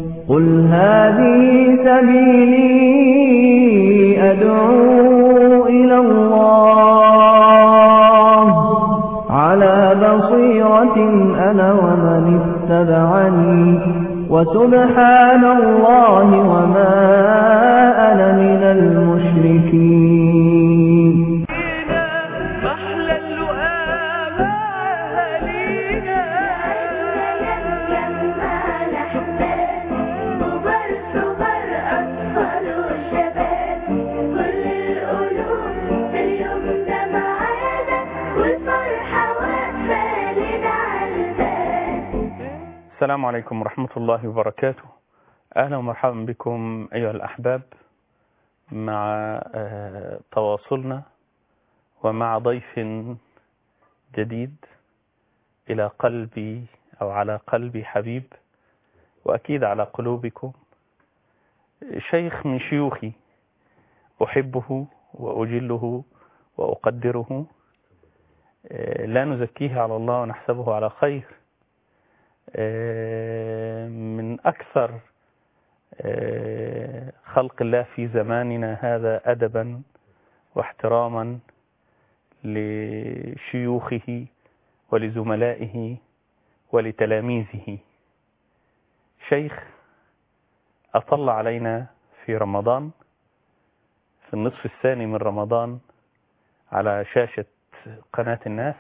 قل هذه سبيلي أدعو إلى الله على بصيرة أنا ومن اتبعني وسبحان الله وما أنا من المشركين. السلام عليكم ورحمة الله وبركاته. أهلا ومرحبا بكم أيها الأحباب مع تواصلنا ومع ضيف جديد إلى قلبي أو على قلبي حبيب وأكيد على قلوبكم، شيخ من شيوخي أحبه وأجله وأقدره، لا نزكيه على الله ونحسبه على خير، من أكثر خلق الله في زماننا هذا أدبا واحتراما لشيوخه ولزملائه ولتلاميذه. شيخ أطل علينا في رمضان، في النصف الثاني من رمضان، على شاشة قناة الناس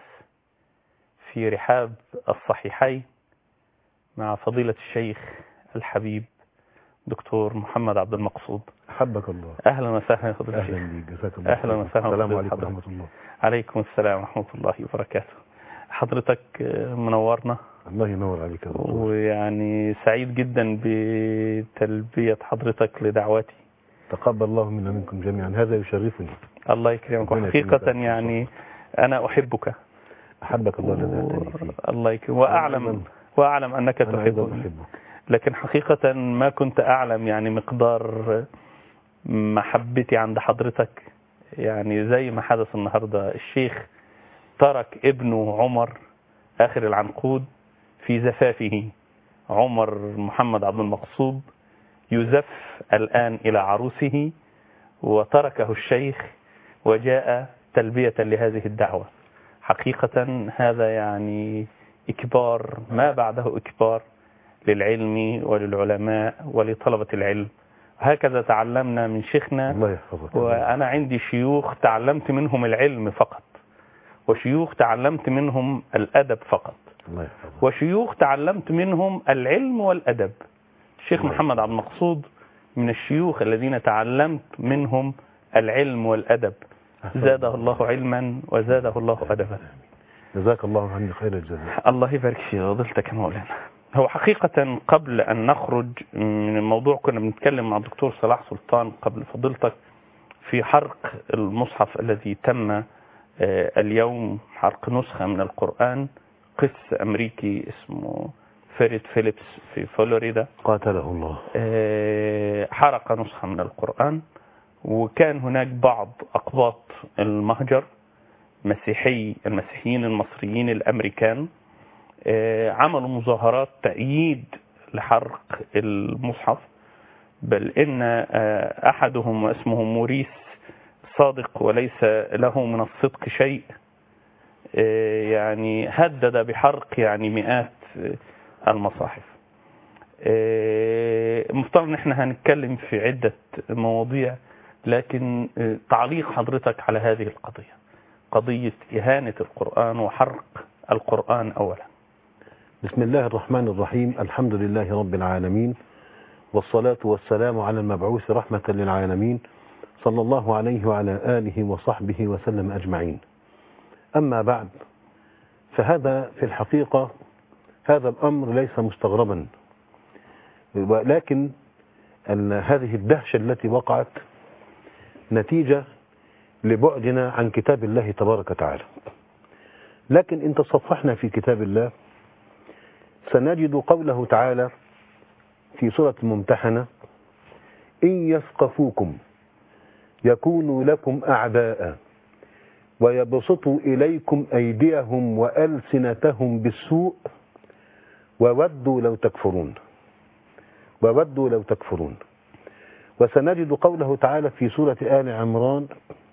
في رحاب الصحيحين مع فضيلة الشيخ الحبيب دكتور محمد عبد المقصود. حبك الله. أهلا وسهلا يا فضيلة الشيخ. أهلا بك، جزاك الله. أهلا وسهلا. السلام عليكم ورحمة الله. عليكم السلام ورحمة الله وبركاته. حضرتك منورنا. الله ينور عليك يا دكتور. ويعني سعيد جدا بتلبية حضرتك لدعوتي. تقبل الله منا منكم جميعا، هذا يشرفني. الله يكرمك. وحقيقة يعني أنا أحبك. أحبك الله الذي أهتني فيه. الله يكرمك. وأعلم أنك تحبني، لكن حقيقة ما كنت أعلم يعني مقدار محبتي عند حضرتك. يعني زي ما حدث النهاردة، الشيخ ترك ابنه عمر آخر العنقود في زفافه، عمر محمد عبد المقصود يزف الآن إلى عروسه، وتركه الشيخ وجاء تلبية لهذه الدعوة. حقيقة هذا يعني إكبار ما بعده إكبار للعلم وللعلماء ولطلبة العلم. هكذا تعلمنا من شيخنا. الله يحفظك. وأنا عندي شيوخ تعلمت منهم العلم فقط، وشيوخ تعلمت منهم الأدب فقط، الله يحفظك. وشيوخ تعلمت منهم العلم والأدب. الشيخ محمد عبد المقصود من الشيوخ الذين تعلمت منهم العلم والأدب، زاده الله علما وزاده الله أدبا. جزاك الله عني خير الجزاء. الله يبارك في فضيلتك يا مولانا. هو حقيقة قبل أن نخرج من الموضوع كنا بنتكلم مع الدكتور صلاح سلطان قبل فضيلتك في حرق المصحف الذي تم اليوم، حرق نسخة من القرآن. قس أمريكي اسمه فريد فيليبس في فلوريدا قاتله الله حرق نسخة من القرآن. وكان هناك بعض أقباط المهجر المسيحيين المصريين الأمريكان عملوا مظاهرات تأييد لحرق المصحف، بل إن أحدهم اسمه موريس صادق وليس له من الصدق شيء، يعني هدد بحرق يعني مئات المصاحف. مفترض ان احنا هنتكلم في عدة مواضيع، لكن تعليق حضرتك على هذه القضية، قضية إهانة القرآن وحرق القرآن أولا. بسم الله الرحمن الرحيم. الحمد لله رب العالمين، والصلاة والسلام على المبعوث رحمة للعالمين، صلى الله عليه وعلى آله وصحبه وسلم أجمعين. أما بعد، فهذا في الحقيقة هذا الأمر ليس مستغربا، ولكن هذه الدهشة التي وقعت نتيجة لبعدنا عن كتاب الله تبارك وتعالى. لكن إن تصفحنا في كتاب الله سنجد قوله تعالى في سورة الممتحنة: إن يثقفوكم يكونوا لكم أعداء ويبسطوا إليكم أيديهم وألسنتهم بالسوء وودوا لو تكفرون. وودوا لو تكفرون. وسنجد قوله تعالى في سورة آل عمران: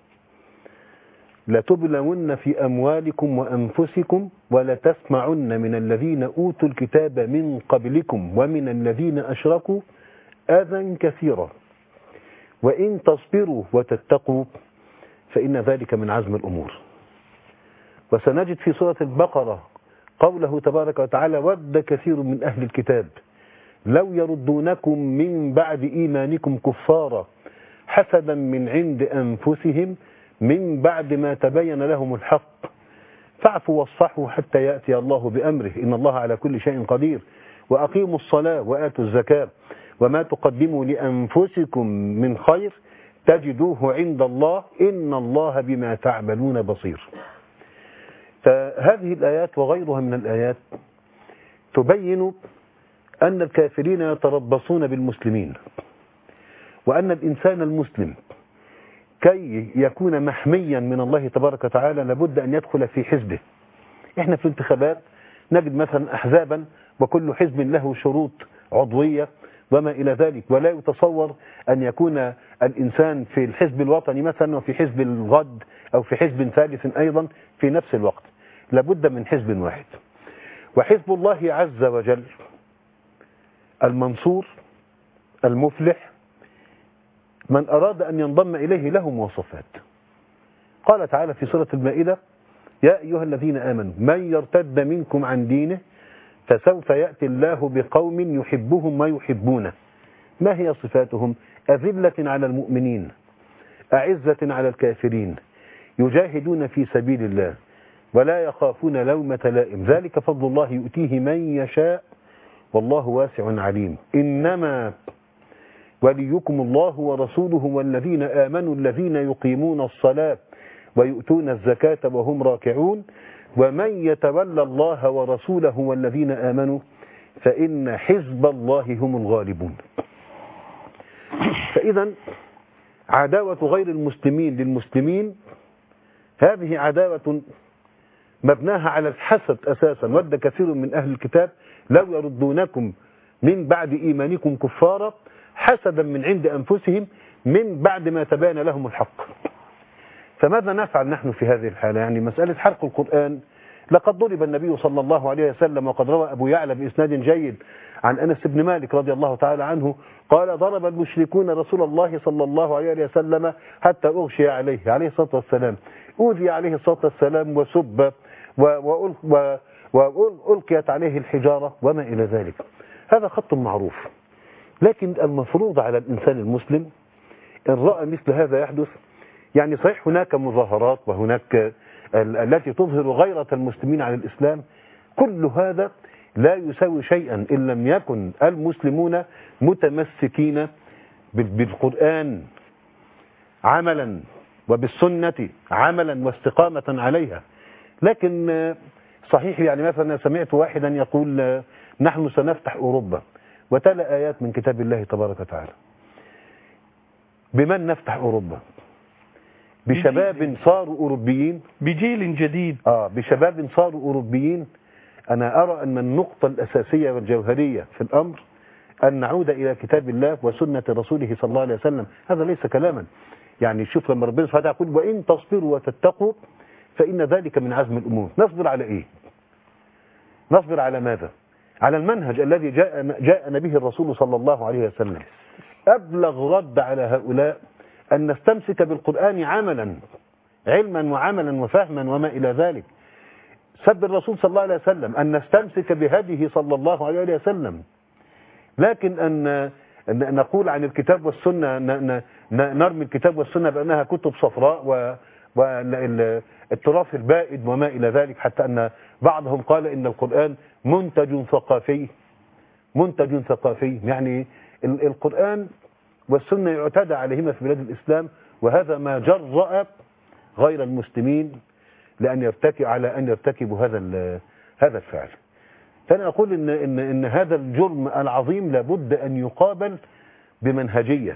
لتبلون في أموالكم وأنفسكم ولتسمعن من الذين أوتوا الكتاب من قبلكم ومن الذين أشركوا أذى كثيرا وإن تصبروا وتتقوا فإن ذلك من عزم الأمور. وسنجد في سورة البقرة قوله تبارك وتعالى: ود كثير من أهل الكتاب لو يردونكم من بعد إيمانكم كفارا حسدا من عند أنفسهم من بعد ما تبين لهم الحق فاعفوا واصفحوا حتى يأتي الله بأمره إن الله على كل شيء قدير وأقيموا الصلاة وآتوا الزكاة وما تقدموا لأنفسكم من خير تجدوه عند الله إن الله بما تعملون بصير. فهذه الآيات وغيرها من الآيات تبين أن الكافرين يتربصون بالمسلمين، وأن الإنسان المسلم كي يكون محميا من الله تبارك وتعالى لابد أن يدخل في حزبه. إحنا في الانتخابات نجد مثلا أحزابا وكل حزب له شروط عضوية وما إلى ذلك، ولا يتصور أن يكون الإنسان في الحزب الوطني مثلا وفي حزب الغد أو في حزب ثالث أيضا في نفس الوقت، لابد من حزب واحد. وحزب الله عز وجل المنصور المفلح من أراد أن ينضم إليه له مواصفات. قال تعالى في سورة المائدة: يا أيها الذين آمنوا من يرتد منكم عن دينه فسوف يأتي الله بقوم يحبهم ويحبونه. ما هي صفاتهم؟ أذلة على المؤمنين أعزة على الكافرين يجاهدون في سبيل الله ولا يخافون لومة لائم ذلك فضل الله يؤتيه من يشاء والله واسع عليم. إنما وليكم الله ورسوله والذين آمنوا الذين يقيمون الصلاة ويؤتون الزكاة وهم راكعون ومن يتولى الله ورسوله والذين آمنوا فإن حزب الله هم الغالبون. فإذا عداوة غير المسلمين للمسلمين هذه عداوة مبناها على الحسد أساسا. ود كثير من أهل الكتاب لو يردونكم من بعد إيمانكم كفارا حسدا من عند أنفسهم من بعد ما تبين لهم الحق. فماذا نفعل نحن في هذه الحالة؟ يعني مسألة حرق القرآن لقد ضرب النبي صلى الله عليه وسلم، وقد روى أبو يعلى بإسناد جيد عن أنس بن مالك رضي الله تعالى عنه قال: ضرب المشركون رسول الله صلى الله عليه وسلم حتى أغشي عليه الصلاة والسلام، أوذي عليه الصلاة والسلام وسب وألقيت عليه الحجارة وما إلى ذلك. هذا خط معروف، لكن المفروض على الإنسان المسلم إن رأى مثل هذا يحدث، يعني صحيح هناك مظاهرات وهناك التي تظهر غيرة المسلمين على الإسلام، كل هذا لا يساوي شيئا إن لم يكن المسلمون متمسكين بالقرآن عملا وبالسنة عملا واستقامة عليها. لكن صحيح يعني مثلا سمعت واحدا يقول: نحن سنفتح أوروبا، وتلا آيات من كتاب الله تبارك وتعالى. بمن نفتح أوروبا؟ بشباب صاروا أوروبيين، بجيل جديد. بشباب صاروا أوروبيين. أنا أرى أن النقطة الأساسية والجوهرية في الأمر أن نعود إلى كتاب الله وسنة رسوله صلى الله عليه وسلم. هذا ليس كلاما. يعني شوف لما ربنا سبحانه يقول: وإن تصبروا وتتقوا فإن ذلك من عزم الأمور. نصبر على إيه؟ نصبر على ماذا؟ على المنهج الذي جاء به الرسول صلى الله عليه وسلم. أبلغ رد على هؤلاء أن نستمسك بالقرآن عملا، علما وعملا وفهما وما إلى ذلك. سب الرسول صلى الله عليه وسلم أن نستمسك بهديه صلى الله عليه وسلم. لكن أن نقول عن الكتاب والسنة، نرمي الكتاب والسنة بأنها كتب صفراء والتراث البائد وما إلى ذلك، حتى أن بعضهم قال إن القرآن منتج ثقافي. يعني القرآن والسنة يعتدى عليهما في بلاد الإسلام، وهذا ما جرأ غير المسلمين على أن يرتكبوا هذا الفعل. فأنا أقول إن هذا الجرم العظيم لابد أن يقابل بمنهجية.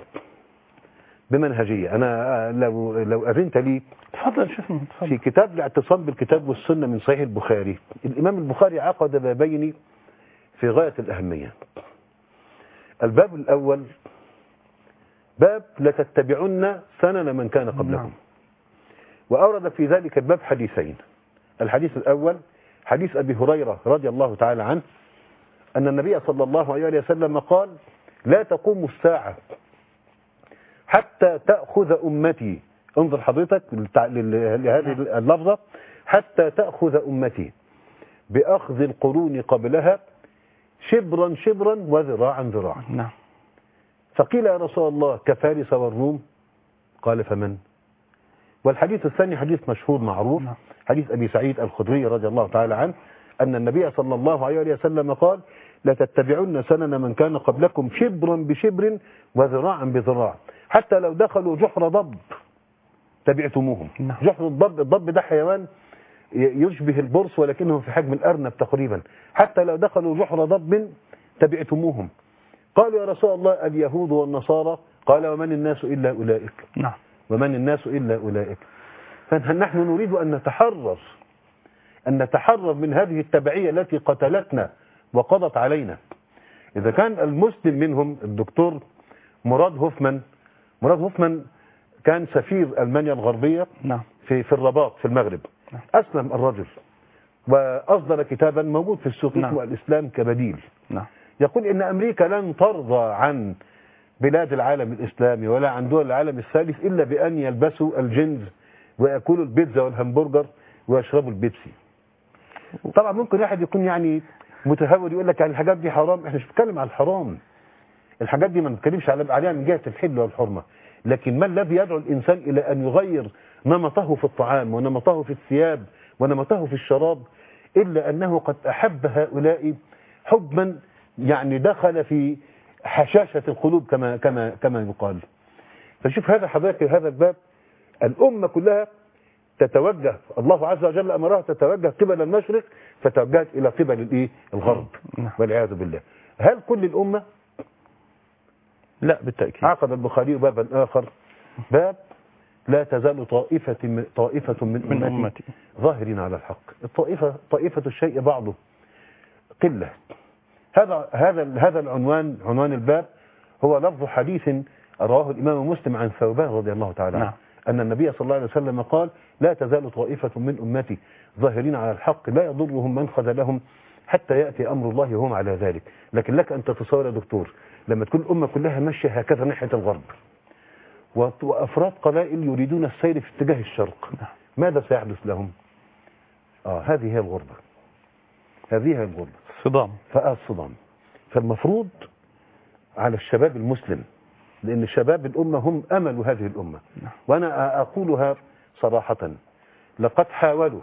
أنا لو أذنت لي تفضل شيخنا، تفضل. في كتاب الاعتصام بالكتاب والسنة من صحيح البخاري، الإمام البخاري عقد بابين في غاية الأهمية. الباب الأول باب لتتبعن سنن من كان قبلكم. نعم. وأورد في ذلك الباب حديثين. الحديث الأول حديث أبي هريرة رضي الله تعالى عنه أن النبي صلى الله عليه وسلم قال: لا تقوم الساعة حتى تأخذ أمتي، انظر حضرتك لهذه اللفظة، حتى تأخذ أمتي بأخذ القرون قبلها شبرا شبرا وذراعا ذراعا. نعم. فقيل يا رسول الله كفارس والروم؟ قال فمن؟ والحديث الثاني حديث مشهور معروف، نعم. حديث أبي سعيد الخدري رضي الله تعالى عنه أن النبي صلى الله عليه وسلم قال: لتتبعن سنن من كان قبلكم شبرا بشبر وذراعا بذراع، حتى لو دخلوا جحر ضب تبعتموهم. نعم. جحر الضب ده حيوان يشبه البرص ولكنه في حجم الأرنب تقريبا، حتى لو دخلوا جحر ضب تبعتموهم. قالوا يا رسول الله اليهود والنصارى؟ قال: ومن الناس إلا أولئك. نعم. ومن الناس إلا أولئك. فنحن نريد أن نتحرر من هذه التبعية التي قتلتنا وقضت علينا. إذا كان المسلم منهم الدكتور مراد هوفمان كان سفير ألمانيا الغربية نعم. في الرباط في المغرب. نعم. أسلم الرجل وأصدر كتابا موجود في السوق نعم. اسمه الإسلام كبديل. نعم. يقول إن أمريكا لن ترضى عن بلاد العالم الإسلامي ولا عن دول العالم الثالث إلا بأن يلبسوا الجنز ويأكلوا البيتزا والهمبرجر ويشربوا البيبسي. طبعا ممكن واحد يكون يعني متهور يقول لك يعني الحاجات دي حرام. احنا مش بنتكلم على الحرام، الحاجات دي ما بنتكلمش عليها من جهة الحل والحرمة، لكن ما الذي يدعو الإنسان إلى أن يغير نمطه في الطعام ونمطه في الثياب ونمطه في الشراب إلا أنه قد أحب هؤلاء حبا يعني دخل في حشاشة القلوب كما يقال. فشوف هذا حضرتك، هذا الباب الأمة كلها تتوجه، الله عز وجل أمرها تتوجه قبل المشرق فتوجهت إلى قبل الغرب والعياذ بالله. هل كل الأمة؟ لا بالتأكيد. عقد البخاري بابا آخر، باب لا تزال طائفة من أمتي ظاهرين على الحق. طائفة الشيء بعضه قلة. هذا العنوان، عنوان الباب، هو لفظ حديث رواه الإمام مسلم عن ثوبان رضي الله تعالى عنه أن النبي صلى الله عليه وسلم قال: لا تزال طائفة من أمتي ظاهرين على الحق لا يضرهم من خذلهم حتى يأتي أمر الله وهم على ذلك. لكن لك أن تتصور يا دكتور لما تكون الأمة كلها ماشية هكذا ناحية الغرب وأفراد قبائل يريدون السير في اتجاه الشرق، ماذا سيحدث لهم؟ هذه هي الغربة، هذه هي الغربة، الصدام. فالمفروض على الشباب المسلم، لأن شباب الأمة هم أمل هذه الأمة، وأنا أقولها صراحة، لقد حاولوا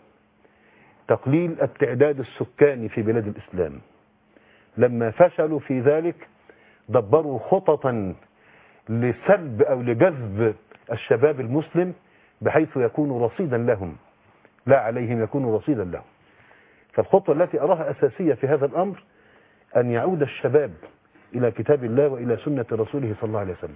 تقليل التعداد السكاني في بلاد الإسلام. لما فشلوا في ذلك دبروا خططا لسلب أو لجذب الشباب المسلم بحيث يكون رصيدا لهم لا عليهم، يكون رصيدا لهم. فالخطوة التي أراها أساسية في هذا الأمر أن يعود الشباب إلى كتاب الله وإلى سنة رسوله صلى الله عليه وسلم.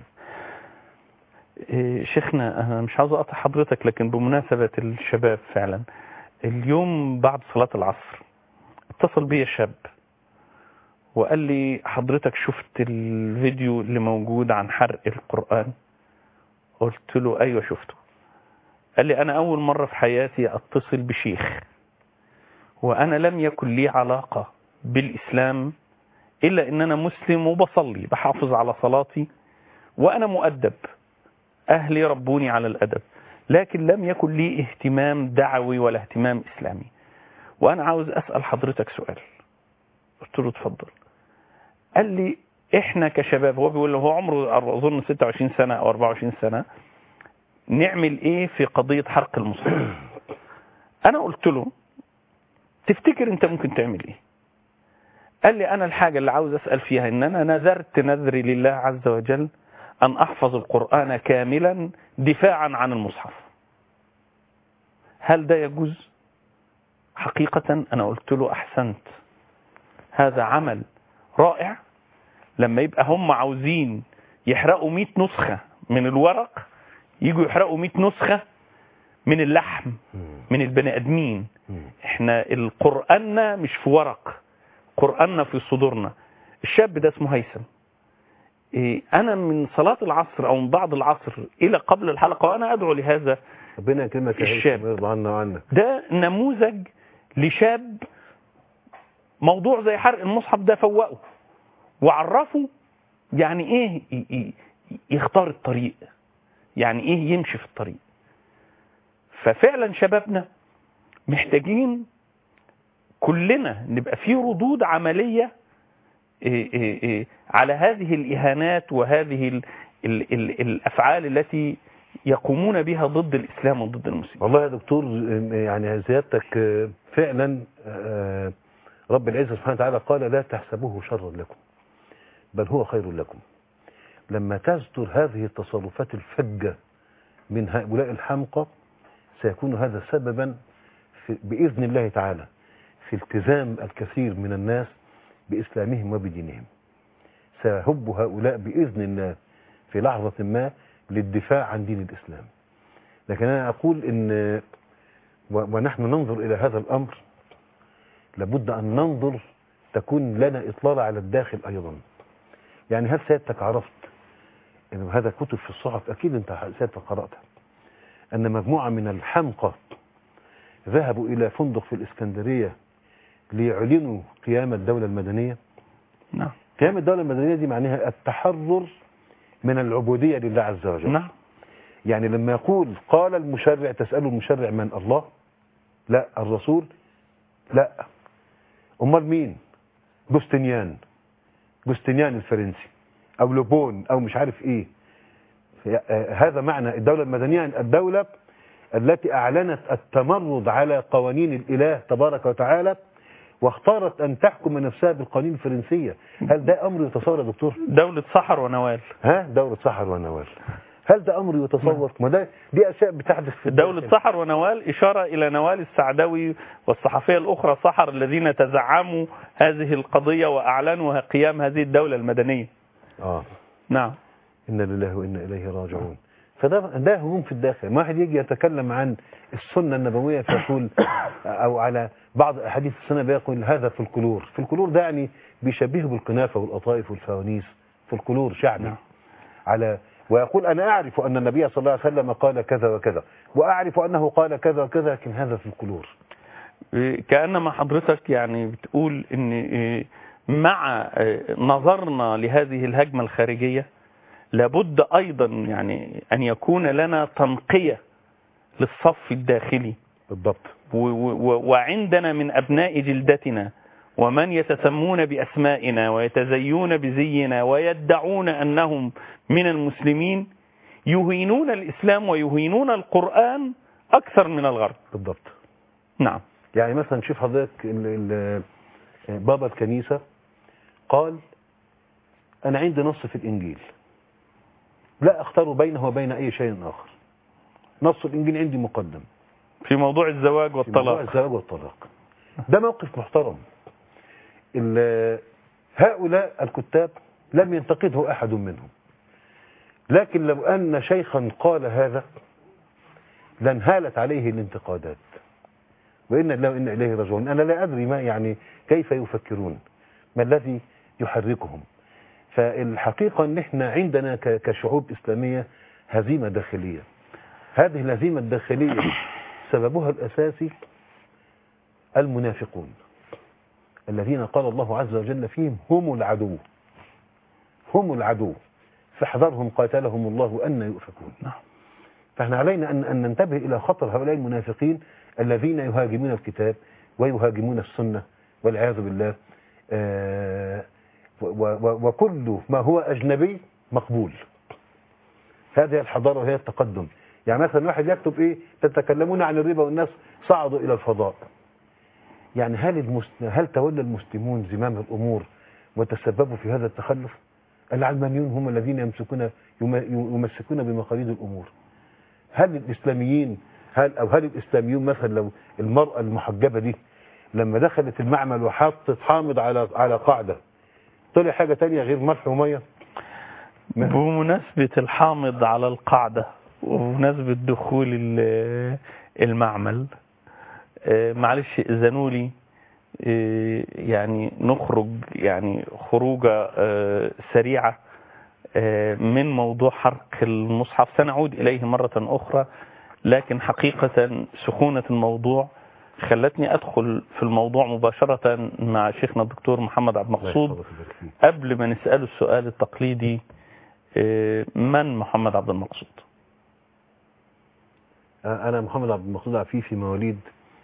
شيخنا أنا مش عاوز أقطع حضرتك، لكن بمناسبة الشباب فعلا اليوم بعد صلاة العصر اتصل بي شاب وقال لي: حضرتك شفت الفيديو اللي موجود عن حرق القرآن؟ قلت له: أيوة شفته. قال لي: أنا أول مرة في حياتي أتصل بشيخ وأنا لم يكن لي علاقة بالإسلام إلا إن أنا مسلم وبصلي بحافظ على صلاتي وأنا مؤدب، أهلي ربوني على الأدب، لكن لم يكن لي اهتمام دعوي ولا اهتمام إسلامي، وأنا عاوز أسأل حضرتك سؤال. قلت له: اتفضل. قال لي: إحنا كشباب، هو بيقول له هو عمره أظن 26 سنة أو 24 سنة، نعمل إيه في قضية حرق المصحف؟ أنا قلت له: تفتكر أنت ممكن تعمل إيه؟ قال لي: أنا الحاجة اللي عاوز أسأل فيها إن أنا نذرت نذري لله عز وجل أن أحفظ القرآن كاملا دفاعا عن المصحف. هل ده يجوز؟ حقيقة أنا قلت له: أحسنت، هذا عمل رائع. لما يبقى هم عاوزين يحرقوا 100 نسخة من الورق يجوا يحرقوا 100 نسخة من اللحم من البني آدمين. احنا القرآن مش في ورق، قرآننا في صدورنا. الشاب ده اسمه هيثم أنا من صلاة العصر أو من بعد العصر إلى قبل الحلقة وأنا أدعو لهذا ربنا يكرمك يا الشاب. يرضى عنا وعنك. ده نموذج لشاب موضوع زي حرق المصحف ده فوقه وعرفه يعني إيه يختار الطريق، يعني إيه يمشي في الطريق. ففعلا شبابنا محتاجين كلنا نبقى فيه ردود عملية على هذه الإهانات وهذه الأفعال التي يقومون بها ضد الإسلام وضد المسلمين. والله يا دكتور يعني زيادتك فعلا رب العزة سبحانه وتعالى قال لا تحسبوه شرا لكم بل هو خير لكم. لما تستر هذه التصرفات الفجة من هؤلاء الحمقى سيكون هذا سببا بإذن الله تعالى في التزام الكثير من الناس بإسلامهم وبدينهم. سيهب هؤلاء بإذن الله في لحظة ما للدفاع عن دين الإسلام. لكن أنا أقول إن ونحن ننظر إلى هذا الأمر لابد أن ننظر تكون لنا إطلالة على الداخل أيضا. يعني هل سيادتك عرفت إن هذا كتب في الصحف أكيد أنت سيادتك قرأتها أن مجموعة من الحمقى ذهبوا إلى فندق في الإسكندرية ليعلنوا قيام الدولة المدنية؟ نعم. قيام الدولة المدنية دي معناها التحرر من العبودية لله عز وجل. نعم. يعني لما يقول قال المشرع تسأله المشرع من؟ الله؟ لا. الرسول؟ لا. أمال مين؟ جوستنيان الفرنسي أو لوبون أو مش عارف إيه. هذا معنى الدولة المدنية، الدولة التي أعلنت التمرد على قوانين الإله تبارك وتعالى واختارت أن تحكم نفسها بالقوانين الفرنسية. هل ده أمر يتصور يا دكتور؟ دولة سحر ونوال. دولة سحر ونوال. هل ده أمر يتصور؟ ما دي أشياء بتحدث في دولة سحر ونوال إشارة إلى نوال السعدوي والصحفية الأخرى سحر الذين تزعموا هذه القضية وأعلنوا قيام هذه الدولة المدنية. نعم. إنا لله وإنا إليه راجعون. فده هموم في الداخل. ما واحد يجي يتكلم عن السنة النبوية فيقول أو على بعض أحاديث السنة بيقول هذا فولكلور ده يعني بيشبهه بالقنافة والقطائف والفوانيس. فولكلور شعبي. على ويقول أنا أعرف أن النبي صلى الله عليه وسلم قال كذا وكذا وأعرف أنه قال كذا وكذا لكن هذا فولكلور. كأنما حضرتك يعني بتقول إن مع نظرنا لهذه الهجمة الخارجية لابد أيضا يعني أن يكون لنا تنقية للصف الداخلي. بالضبط. وعندنا من أبناء جلدتنا ومن يتسمون بأسمائنا ويتزيون بزينا ويدعون أنهم من المسلمين يهينون الإسلام ويهينون القرآن أكثر من الغرب. بالضبط. نعم. يعني مثلا شوف حضرتك بابا الكنيسة قال أنا عندي نص في الإنجيل لا أختار بينه وبين أي شيء آخر. نص الإنجيل عندي مقدم في موضوع الزواج والطلاق. ده موقف محترم. هؤلاء الكتاب لم ينتقده أحد منهم، لكن لو أن شيخا قال هذا لانهالت عليه الانتقادات. وإن الله وإن إليه راجعون. أنا لا أدري ما يعني كيف يفكرون، ما الذي يحركهم. فالحقيقة أن احنا عندنا كشعوب إسلامية هزيمة داخلية. هذه الهزيمة الداخلية سببها الأساسي المنافقون الذين قال الله عز وجل فيهم هم العدو فاحذرهم قاتلهم الله أن يؤفكون. فاحنا علينا أن ننتبه إلى خطر هؤلاء المنافقين الذين يهاجمون الكتاب ويهاجمون السنة والعياذ بالله. وكل ما هو أجنبي مقبول. هذه الحضارة وهي التقدم. يعني مثلا واحد يكتب إيه تتكلمون عن الربا والناس صعدوا إلى الفضاء. يعني هل تولى المسلمون زمام الأمور وتسببوا في هذا التخلف؟ العلمانيون هم الذين يمسكون بمقاليد الأمور. هل الإسلاميين هل الإسلاميون مثلا لو المرأة المحجبة دي لما دخلت المعمل وحطت حامض على قاعدة طلع حاجة تانية غير ملح ومية؟ بمناسبة الحامض على القاعدة وبمناسبة دخول المعمل معلش إذنوا لي يعني نخرج يعني خروجة سريعة من موضوع حرق المصحف. سنعود إليه مرة أخرى، لكن حقيقة سخونة الموضوع خلتني أدخل في الموضوع مباشرة مع شيخنا الدكتور محمد عبد المقصود قبل ما نسأله السؤال التقليدي: من محمد عبد المقصود؟ أنا محمد عبد المقصود عفيفي، مواليد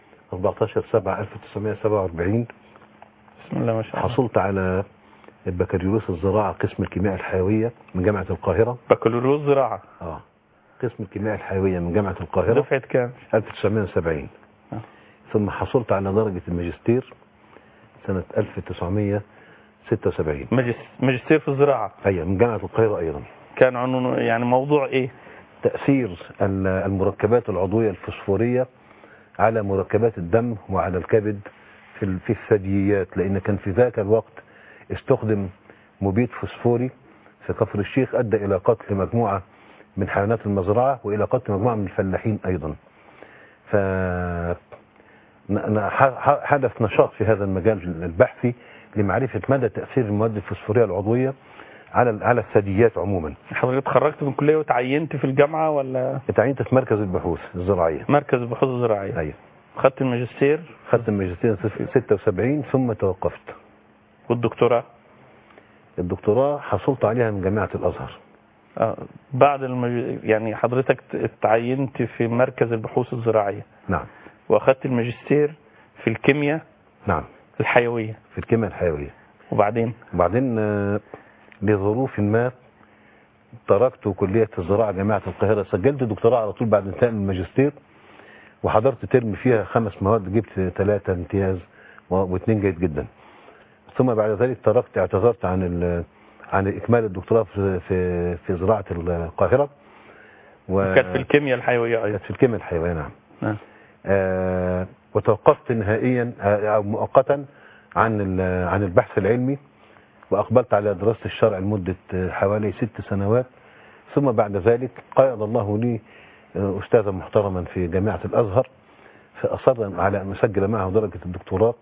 14/7/1947. بسم الله ما شاء الله. حصلت على البكالوريوس الزراعة قسم الكيمياء الحيوية من جامعة القاهرة. بكالوريوس زراعة. قسم الكيمياء الحيوية من جامعة القاهرة. دفعة كام؟ 1970. ثم حصلت على درجة الماجستير سنة 1976. ماجستير في الزراعة. أيوة، من جامعة القاهرة أيضا. كان عنوانه يعني موضوع إيه؟ تأثير المركبات العضوية الفسفورية على مركبات الدم وعلى الكبد في الثدييات، لأن كان في ذاك الوقت استخدم مبيد فسفوري في كفر الشيخ أدى إلى قتل مجموعة من حيوانات المزرعة وإلى قتل مجموعة من الفلاحين أيضا. حدث نشاط في هذا المجال البحثي لمعرفة مدى تأثير المواد الفسفورية العضوية على الثدييات عموما. حضرتك اتخرجت من كلية وتعينت في الجامعة ولا؟ اتعينت في مركز البحوث الزراعية. مركز البحوث الزراعية. أيوة. خدت الماجستير؟ خدت الماجستير 76 ثم توقفت. والدكتوراه؟ الدكتوراه حصلت عليها من جامعة الأزهر. بعد يعني حضرتك اتعينت في مركز البحوث الزراعية. نعم. واخدت الماجستير في الكيمياء. نعم. الحيوية. في الكيمياء الحيوية. وبعدين لظروف ما تركت كلية الزراعة جامعة القاهرة. سجلت دكتوراه على طول بعد انتهاء الماجستير، وحضرت ترم فيها 5 مواد، جبت 3 امتياز و2 جيد جدا. ثم بعد ذلك اعتذرت عن إكمال الدكتوراه في زراعة القاهرة. كانت في الكيمياء الحيوية أيضا. كانت في الكيمياء الحيوية. نعم. وتوقفت نهائيا أو مؤقتا عن البحث العلمي، وأقبلت على دراسة الشرع لمدة حوالي 6 سنوات. ثم بعد ذلك قيض الله لي أستاذا محترما في جامعة الأزهر، فأصر على أن أسجل معه درجة الدكتوراه.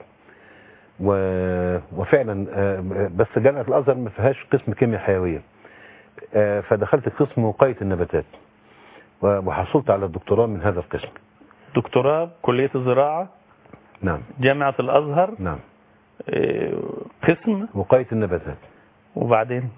وفعلا بس جامعة الأزهر ما فيهاش قسم كيمياء حيوية، فدخلت قسم وقاية النباتات وحصلت على الدكتوراه من هذا القسم. دكتوراه كلية الزراعة. نعم. جامعة الأزهر. نعم. قسم وقاية النباتات. وبعدين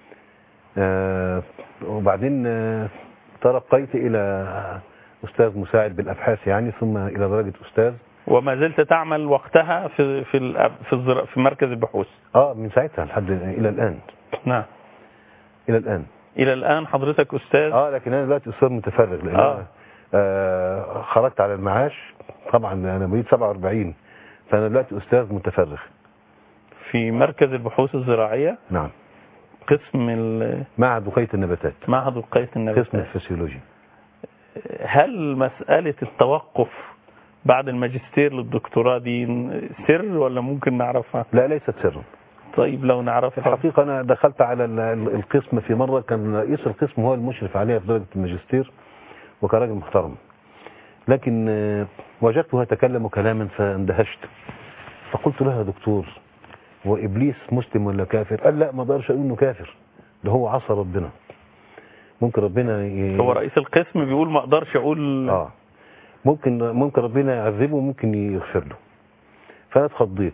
ترقيت إلى أستاذ مساعد بالأبحاث يعني، ثم إلى درجة أستاذ. وما زلت تعمل وقتها في مركز البحوث؟ من ساعتها لحد إلى الآن. نعم. إلى الآن حضرتك أستاذ؟ لكن أنا دلوقتي أستاذ متفرغ، لأن خرجت على المعاش طبعا، أنا مواليد 47، فأنا دلوقتي أستاذ متفرغ في مركز البحوث الزراعية. نعم. قسم معهد وقاية النباتات. معهد وقاية النباتات. قسم الفسيولوجي. هل مسألة التوقف بعد الماجستير للدكتوراه دي سر ولا ممكن نعرفها؟ لا، ليست سر. طيب لو نعرف. الحقيقة أنا دخلت على القسم في مرة، كان رئيس القسم هو المشرف عليها في درجة الماجستير، وكان راجل محترم، لكن وجدته يتكلم كلاما فاندهشت، فقلت له: يا دكتور، هو إبليس مسلم ولا كافر؟ قال: لا، ما اقدرش اقول انه كافر، ده هو عصى ربنا، ممكن ربنا هو رئيس القسم بيقول ما اقدرش اقول. ممكن ربنا يعذبه وممكن يغفر له. فانا اتخضيت،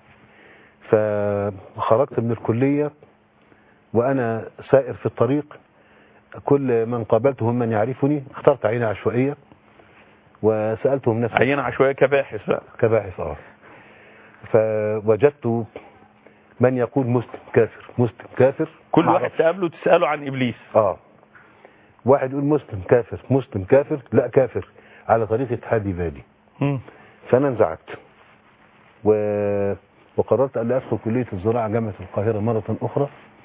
فخرجت من الكلية وانا سائر في الطريق، كل من قابلته من يعرفني اخترت عينة عشوائية وسألتهم نفسي. عينة عشوائية كباحث بقى. كباحث. فوجدت من يقول مسلم كافر مسلم كافر. كل واحد تقابله تسأله عن إبليس. واحد يقول مسلم كافر مسلم كافر، لا كافر على طريقة هادي بادي. فأنا انزعجت وقررت أن أدخل كلية الزراعة جامعة القاهرة مرة أخرى.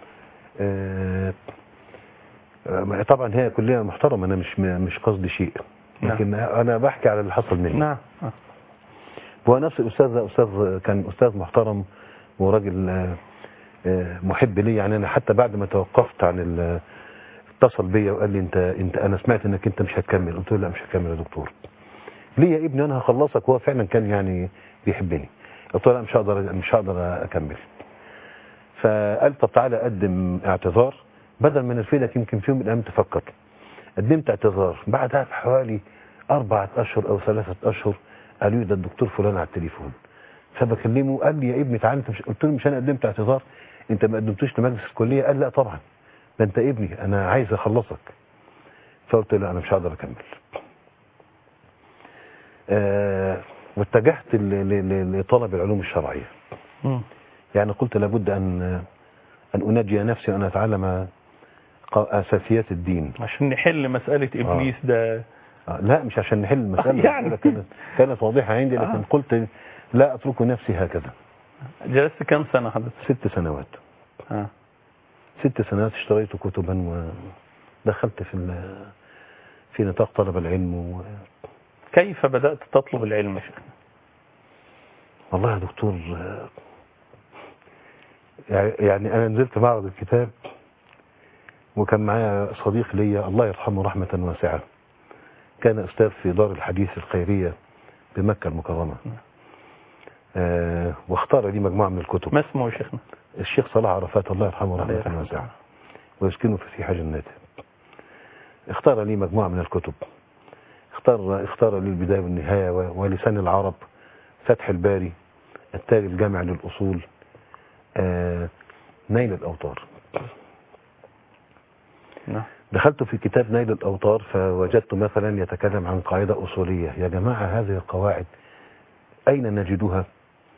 طبعا هي كلية محترمة، أنا مش قصدي شيء، لكن أنا بحكي على اللي حصل مني. نعم. هو نفس الأستاذ ده كان أستاذ محترم وراجل محب لي، يعني أنا حتى بعد ما توقفت عن اتصل بيا وقال لي انت انا سمعت انك انت مش هتكمل. قلت له: لا، مش هكمل يا دكتور. ليه يا ابني؟ انا هخلصك. هو فعلا كان يعني بيحبني. قلت له: لا، مش هقدر اكمل. فقال: طب تعالى اقدم اعتذار بدل ما نرفدك يمكن في يوم من الأيام تفكر. قدمت اعتذار، بعدها بحوالي 4 أشهر أو 3 أشهر قالوا لي ده الدكتور فلان على التليفون. فبكلمه قال لي يا ابني تعالى انت، قلت له مش انا قدمت اعتذار، انت ما قدمتوش لمجلس الكليه؟ قال لا طبعا، ده انت ابني انا عايز اخلصك. فقلت له انا مش هقدر اكمل. واتجهت لطلب العلوم الشرعيه. يعني قلت لابد ان انجي نفسي وان اتعلم اساسيات الدين عشان نحل مساله ابليس ده. لا مش عشان نحل المساله، يعني كانت واضحه عندي، لكن قلت لا اترك نفسي هكذا. جلست كم سنه حضرتك؟ 6 سنوات. 6 سنوات اشتريت كتبا ودخلت في نطاق طلب العلم. كيف بدأت تطلب العلم يا شيخ؟ والله يا دكتور، يعني أنا نزلت معرض الكتاب، وكان معايا صديق ليا الله يرحمه رحمة واسعة، كان أستاذ في دار الحديث الخيرية بمكة المكرمة. واختار لي مجموعة من الكتب. ما اسمه يا شيخنا؟ الشيخ صلاح عرفات الله يرحمه رحمة واسعة ويسكنه في فسيح جناته. اختار لي مجموعة من الكتب، اختار لي البداية والنهاية ولسان العرب، فتح الباري، التاج الجامع للأصول، نيل الأوطار. دخلت في كتاب نيل الأوطار فوجدت مثلا يتكلم عن قاعدة أصولية. يا جماعة هذه القواعد أين نجدها؟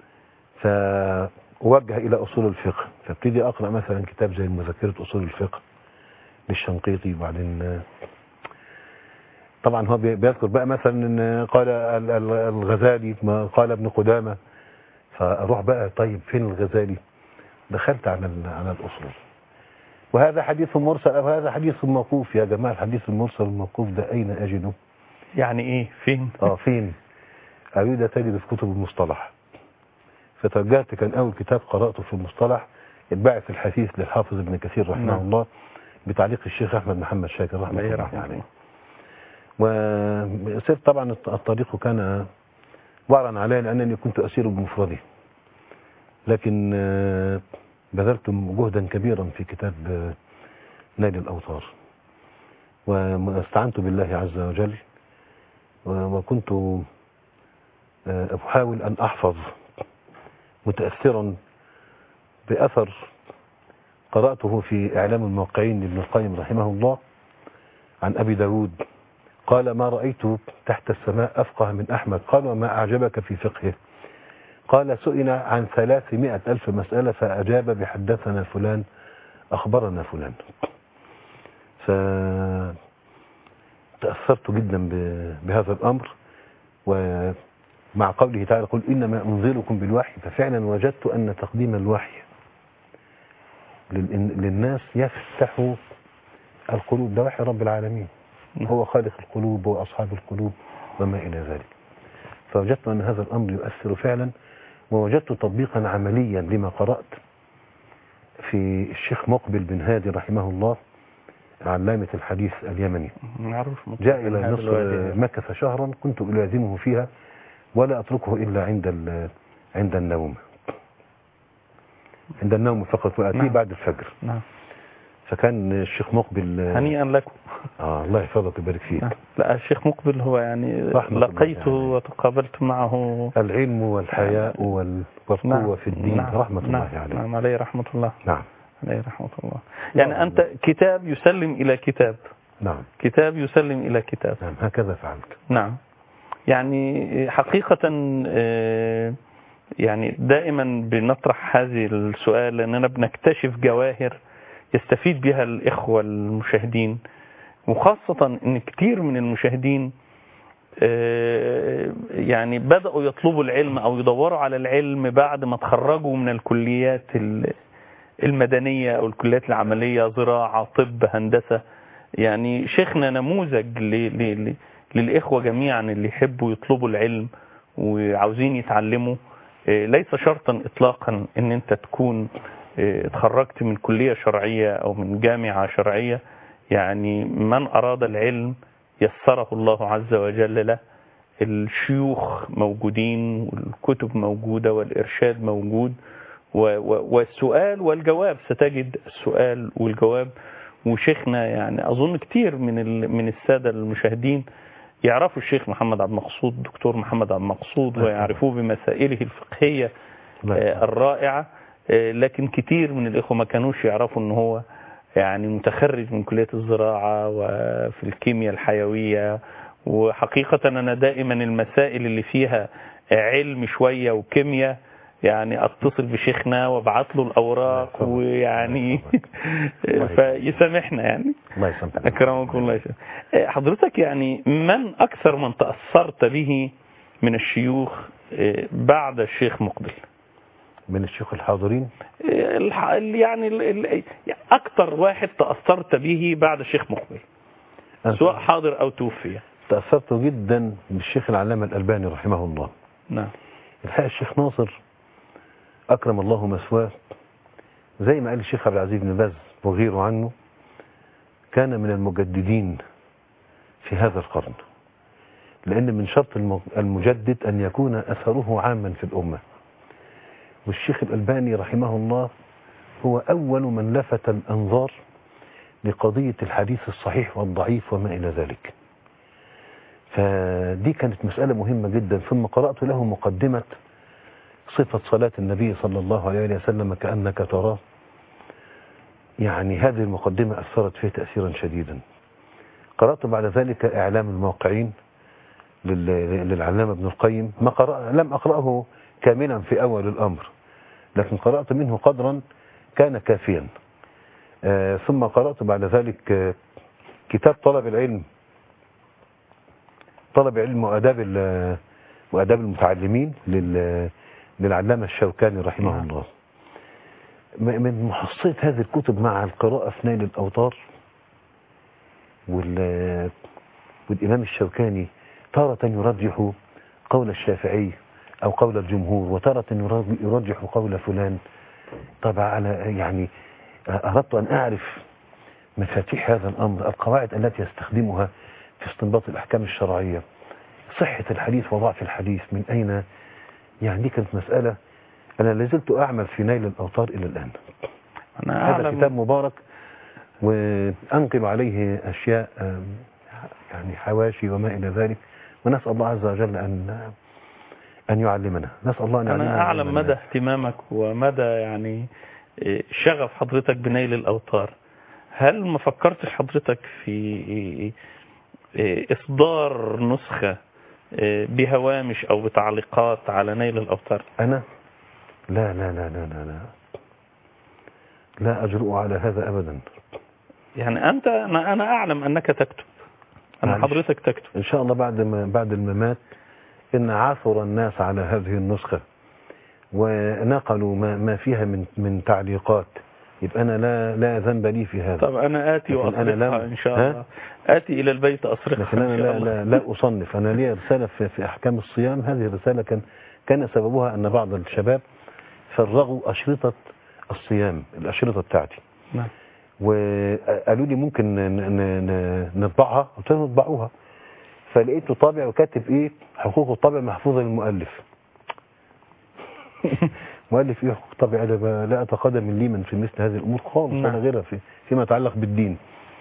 فأوجه إلى أصول الفقه، فابتدي أقرأ مثلا كتاب زي مذكرة أصول الفقه للشنقيطي. وبعدين طبعا هو بيذكر بقى مثلا قال الغزالي، ما قال ابن قدامة، فأروح بقى طيب فين الغزالي؟ دخلت على الأصول، وهذا حديث مرسل أو هذا حديث موقوف. يا جماعة الحديث المرسل الموقوف ده أين أجده؟ يعني إيه فين؟ فين؟ أريد تجد في كتب المصطلح. فتوجهت، كان أول كتاب قرأته في المصطلح الباعث الحثيث للحافظ ابن كثير رحمه الله بتعليق الشيخ أحمد محمد شاكر رحمه الله عليه. وسرت طبعا الطريق كان وعرا علي لأنني كنت أسير بمفردي، لكن بذلت جهدا كبيرا في كتاب نيل الأوطار، واستعنت بالله عز وجل، وكنت أحاول أن أحفظ متأثرا بأثر قرأته في إعلام الموقعين لابن القيم رحمه الله عن أبي داود قال ما رأيت تحت السماء أفقه من أحمد. قال وما أعجبك في فقهه؟ قال سئل عن 300,000 مسألة فأجاب بحدثنا فلان أخبرنا فلان. فتأثرت جدا بهذا الأمر، ومع قوله تعالى قل إنما أنزلكم بالوحي، ففعلا وجدت أن تقديم الوحي للناس يفتح القلوب. ده وحي رب العالمين، هو خالق القلوب وأصحاب القلوب وما إلى ذلك. فوجدت أن هذا الأمر يؤثر فعلا، ووجدت تطبيقا عمليا لما قرأت في الشيخ مقبل بن هادي رحمه الله علامة الحديث اليمني. جاء إلى مصر مكث شهرا، كنت ألازمه فيها ولا أتركه إلا عند النوم، عند النوم فقط، وأتيه بعد الفجر. فكان الشيخ مقبل هنيئا لكم. الله يحفظك ويبارك فيك. لا الشيخ مقبل هو يعني لقيته وتقابلت معه العلم والحياء والقوة في الدين. رحمة الله عليه. نعم عليه رحمة الله. نعم عليه رحمة الله. يعني أنت كتاب يسلم إلى كتاب. نعم. كتاب يسلم إلى كتاب. نعم هكذا فعلت. نعم. يعني حقيقة يعني دائما بنطرح هذه السؤال لأننا بنكتشف جواهر يستفيد بها الإخوة المشاهدين، وخاصة أن كتير من المشاهدين يعني بدأوا يطلبوا العلم أو يدوروا على العلم بعد ما تخرجوا من الكليات المدنية أو الكليات العملية، زراعة، طب، هندسة. يعني شيخنا نموذج للإخوة جميعا اللي يحبوا يطلبوا العلم وعاوزين يتعلموا. ليس شرطا إطلاقا أن أنت تكون اتخرجت من كلية شرعية أو من جامعة شرعية. يعني من أراد العلم يسره الله عز وجل له. الشيوخ موجودين والكتب موجودة والإرشاد موجود والسؤال والجواب، ستجد السؤال والجواب. وشيخنا يعني أظن كتير من السادة المشاهدين يعرفوا الشيخ محمد عبد المقصود، دكتور محمد عبد المقصود، ويعرفوه بمسائله الفقهية الرائعة، لكن كتير من الإخوة ما كانوش يعرفوا أنه هو يعني متخرج من كلية الزراعة وفي الكيمياء الحيوية. وحقيقة أنا دائما المسائل اللي فيها علم شوية وكيمياء يعني اتصل بشيخنا وابعت له الاوراق ويعني فيسامحنا يعني. الله يسامحك. اكرمكم الله. حضرتك يعني من اكثر من تاثرت به من الشيوخ بعد الشيخ مقبل؟ من الشيوخ الحاضرين يعني اكثر واحد تاثرت به بعد الشيخ مقبل سواء حاضر او توفي؟ تاثرت جدا بالشيخ العلامه الالباني رحمه الله. نعم. الحقيقه الشيخ ناصر أكرم الله مثواه، زي ما قال الشيخ عبد العزيز بن باز وغيره عنه، كان من المجددين في هذا القرن، لأن من شرط المجدد أن يكون أثره عاما في الأمة. والشيخ الألباني رحمه الله هو أول من لفت الأنظار لقضية الحديث الصحيح والضعيف وما إلى ذلك. فدي كانت مسألة مهمة جدا. ثم قرأت له مقدمة صفة صلاة النبي صلى الله عليه وسلم كأنك تراه. يعني هذه المقدمة أثرت فيه تأثيرا شديدا. قرأت بعد ذلك إعلام الموقعين للعلامة ابن القيم. لم أقرأه كاملا في أول الأمر، لكن قرأت منه قدرا كان كافيا. ثم قرأت بعد ذلك كتاب طلب العلم وآداب المتعلمين للعلامة الشوكاني رحمه الله. من محصية هذه الكتب مع القراءة في نيل الأوطار والإمام الشوكاني تارة يرجح قول الشافعي أو قول الجمهور، وتارة يرجح قول فلان. طبعا أنا يعني أردت أن أعرف مفاتيح هذا الأمر، القواعد التي يستخدمها في استنباط الأحكام الشرعية، صحة الحديث وضعف الحديث من أين. يعني دي كانت مسألة أنا لازلت أعمل في نيل الأوطار إلى الآن. هذا كتاب مبارك، وأنقل عليه أشياء يعني حواشي وما إلى ذلك، ونسأل الله عز وجل أن يعلمنا. نسأل الله أن يعلمنا. أنا أعلم مدى اهتمامك ومدى يعني شغف حضرتك بنيل الأوطار. هل ما فكرتش حضرتك في إصدار نسخة بهوامش أو بتعليقات على نيل الأوطار؟ أنا لا لا لا لا لا لا لا أجرؤ على هذا أبدا. يعني أنا أعلم أنك تكتب، أن حضرتك تكتب. إن شاء الله بعد الممات إن عثر الناس على هذه النسخة ونقلوا ما فيها من تعليقات، يبقى أنا لا ذنب لي في هذا. طب أنا آتي وأصرفها إن شاء الله. آتي إلى البيت أصرفها. لكن أنا لا أصنف. أنا لي رسالة في أحكام الصيام. هذه الرسالة كان سببها أن بعض الشباب فرغوا أشرطة الصيام، الأشرطة بتاعتي. نعم. وقالوا لي ممكن نطبعها. قلت لهم اطبعوها. فلقيته طابع وكاتب حقوق الطبع محفوظة للمؤلف. مؤلف حقوق الطبع؟ لا أتقدم الليمن في مثل هذه الأمور خالص ولا غيرها فيما يتعلق بالدين.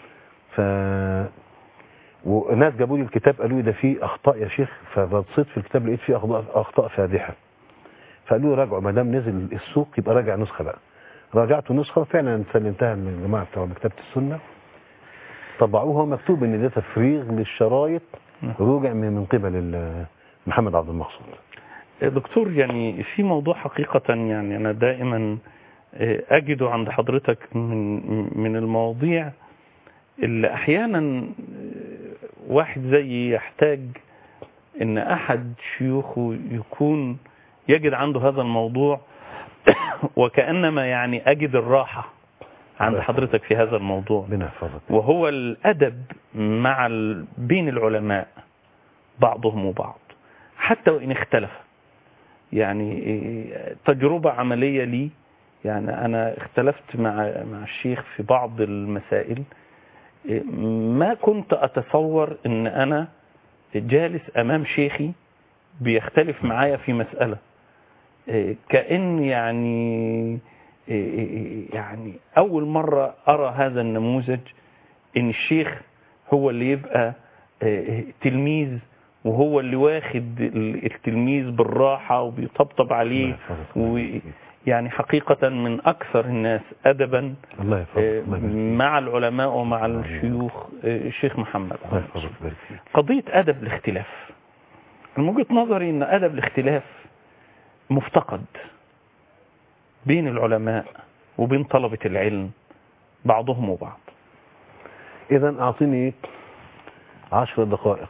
وناس جابوا لي الكتاب قالوا لي ده فيه أخطاء يا شيخ. فبصيت في الكتاب لقيت فيه أخطاء فادحة. فقالوا لي راجعوا، ما دام نزل السوق يبقى راجع نسخة بقى. راجعت نسخة فعلا سلمتها للجماعة بتوع مكتبة السنة، طبعوها ومكتوب ان ده تفريغ للشرايط رجع من قبل محمد عبد المقصود. دكتور، يعني في موضوع حقيقة يعني أنا دائما أجد عند حضرتك من المواضيع اللي أحيانا واحد زي يحتاج إن أحد شيوخه يكون يجد عنده هذا الموضوع، وكأنما يعني أجد الراحة عند حضرتك في هذا الموضوع، وهو الأدب مع بين العلماء بعضهم وبعض حتى وإن اختلف. يعني تجربة عملية لي، يعني أنا اختلفت مع الشيخ في بعض المسائل، ما كنت أتصور أن أنا جالس أمام شيخي بيختلف معايا في مسألة، كأن يعني يعني أول مرة أرى هذا النموذج، إن الشيخ هو اللي يبقى تلميذ، وهو اللي واخد التلميذ بالراحة وبيطبطب عليه، ويعني حقيقة من أكثر الناس أدبا مع العلماء ومع الشيوخ الشيخ محمد. قضية أدب الاختلاف، من وجهة نظري إن أدب الاختلاف مفتقد بين العلماء وبين طلبة العلم بعضهم وبعض. إذن أعطيني 10 دقائق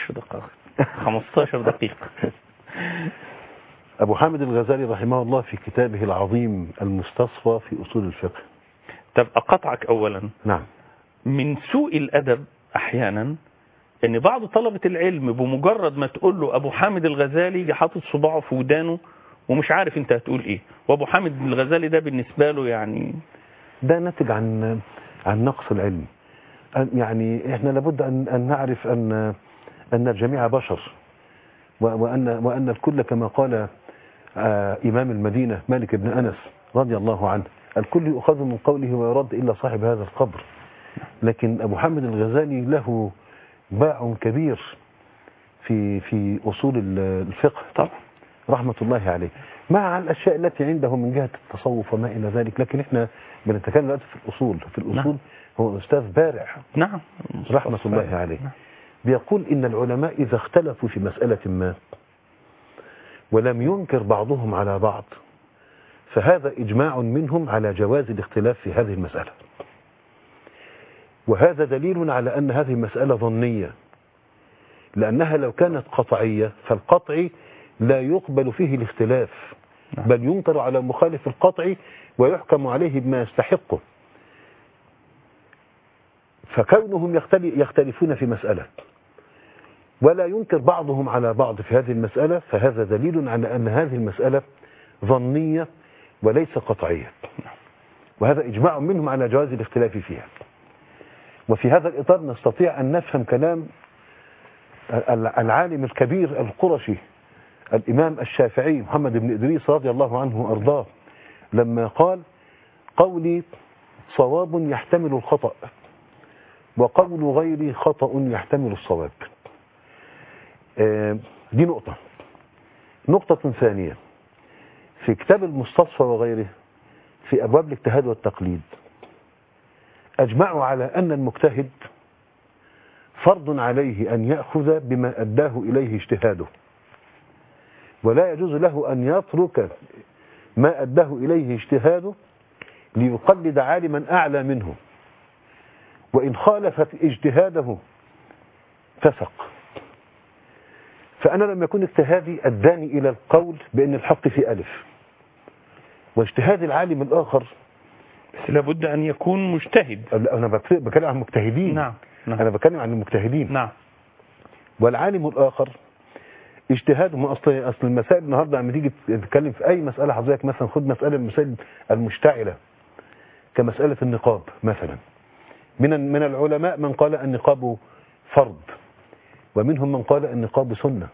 15 دقيقة. أبو حامد الغزالي رحمه الله في كتابه العظيم المستصفى في أصول الفقه. طب أقطعك أولا. نعم. من سوء الأدب أحيانا أن بعض طلبة العلم بمجرد ما تقول له أبو حامد الغزالي يجي حاطط صباعه في ودانه ومش عارف أنت هتقول إيه، وأبو حامد الغزالي ده بالنسبة له يعني ده ناتج عن نقص العلم. يعني إحنا لابد أن نعرف أن الجميع بشر، وأن الكل كما قال إمام المدينة مالك بن أنس رضي الله عنه، الكل يؤخذ من قوله ويرد إلا صاحب هذا القبر. لكن أبو حامد الغزالي له باع كبير في أصول الفقه طبعا رحمة الله عليه، مع الأشياء التي عنده من جهة التصوف وما إلى ذلك. لكن إحنا بنتكلم دلوقتي في الأصول. نعم. هو أستاذ بارع. نعم. رحمة الله عليه. نعم. بيقول إن العلماء إذا اختلفوا في مسألة ما ولم ينكر بعضهم على بعض، فهذا إجماع منهم على جواز الاختلاف في هذه المسألة، وهذا دليل على أن هذه المسألة ظنية، لأنها لو كانت قطعية فالقطع لا يقبل فيه الاختلاف، بل ينكر على مخالف القطع ويحكم عليه بما يستحقه. فكونهم يختلفون في مسألة ولا ينكر بعضهم على بعض في هذه المسألة، فهذا دليل على أن هذه المسألة ظنية وليس قطعية، وهذا إجماع منهم على جواز الاختلاف فيها. وفي هذا الإطار نستطيع أن نفهم كلام العالم الكبير القرشي الإمام الشافعي محمد بن إدريس رضي الله عنه وأرضاه، لما قال: قولي صواب يحتمل الخطأ، وقول غيري خطأ يحتمل الصواب. دي نقطة ثانية، في كتاب المستصفى وغيره في أبواب الاجتهاد والتقليد أجمعوا على أن المجتهد فرض عليه أن يأخذ بما أداه إليه اجتهاده، ولا يجوز له أن يترك ما أداه إليه اجتهاده ليقلد عالما أعلى منه، وإن خالف اجتهاده فسق. فأنا لما يكون اجتهادي أداني إلى القول بأن الحق في ألف، واجتهاد العالم الآخر بس لابد أن يكون مجتهد. أنا بتكلم عن المجتهدين. نعم. أنا بتكلم عن المجتهدين. نعم. والعالم الآخر اجتهاده، أصل المسائل النهاردة لما تيجي تتكلم في أي مسألة حضرتك، مثلا خد مسألة المسائل المشتعلة كمسألة النقاب مثلا، من العلماء من قال النقاب فرض، ومنهم من قال النقاب سنة.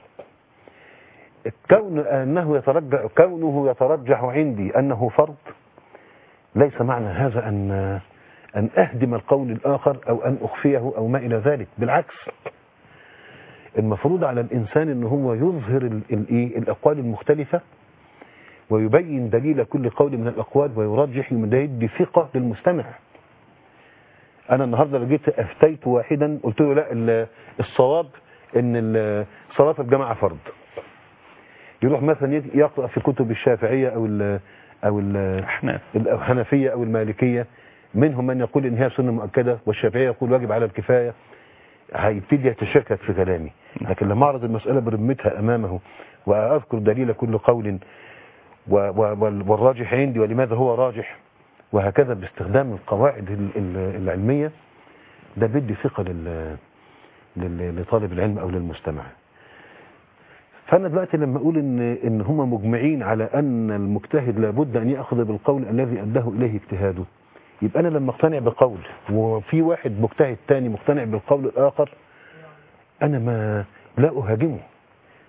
كونه يترجح عندي أنه فرض ليس معنى هذا أن أهدم القول الآخر أو أن أخفيه أو ما إلى ذلك. بالعكس، المفروض على الإنسان أنه هو يظهر الأقوال المختلفة ويبين دليل كل قول من الأقوال ويرجح يدي ثقة للمستمع. أنا النهاردة لو جيت أفتيت واحدا قلت له لا الصواب أن صلاة الجماعة فرض، يروح مثلا يقرأ في كتب الشافعية أو الحنفية أو المالكية، منهم من يقول إن هي سنة مؤكدة، والشافعية يقول واجب على الكفاية، هيبتدي يتشكك في كلامي. لكن لما أعرض المسألة برمتها أمامه وأذكر دليل كل قول والراجح عندي ولماذا هو راجح، وهكذا باستخدام القواعد العلمية، ده بدي ثقة لطالب العلم أو للمستمع. فأنا دلوقتي لما أقول إن هم مجمعين على أن المجتهد لابد أن يأخذ بالقول الذي أداه إليه اجتهاده، يبقى أنا لما اقتنع بقول وفي واحد مجتهد تاني مقتنع بالقول الآخر، أنا لا أهاجمه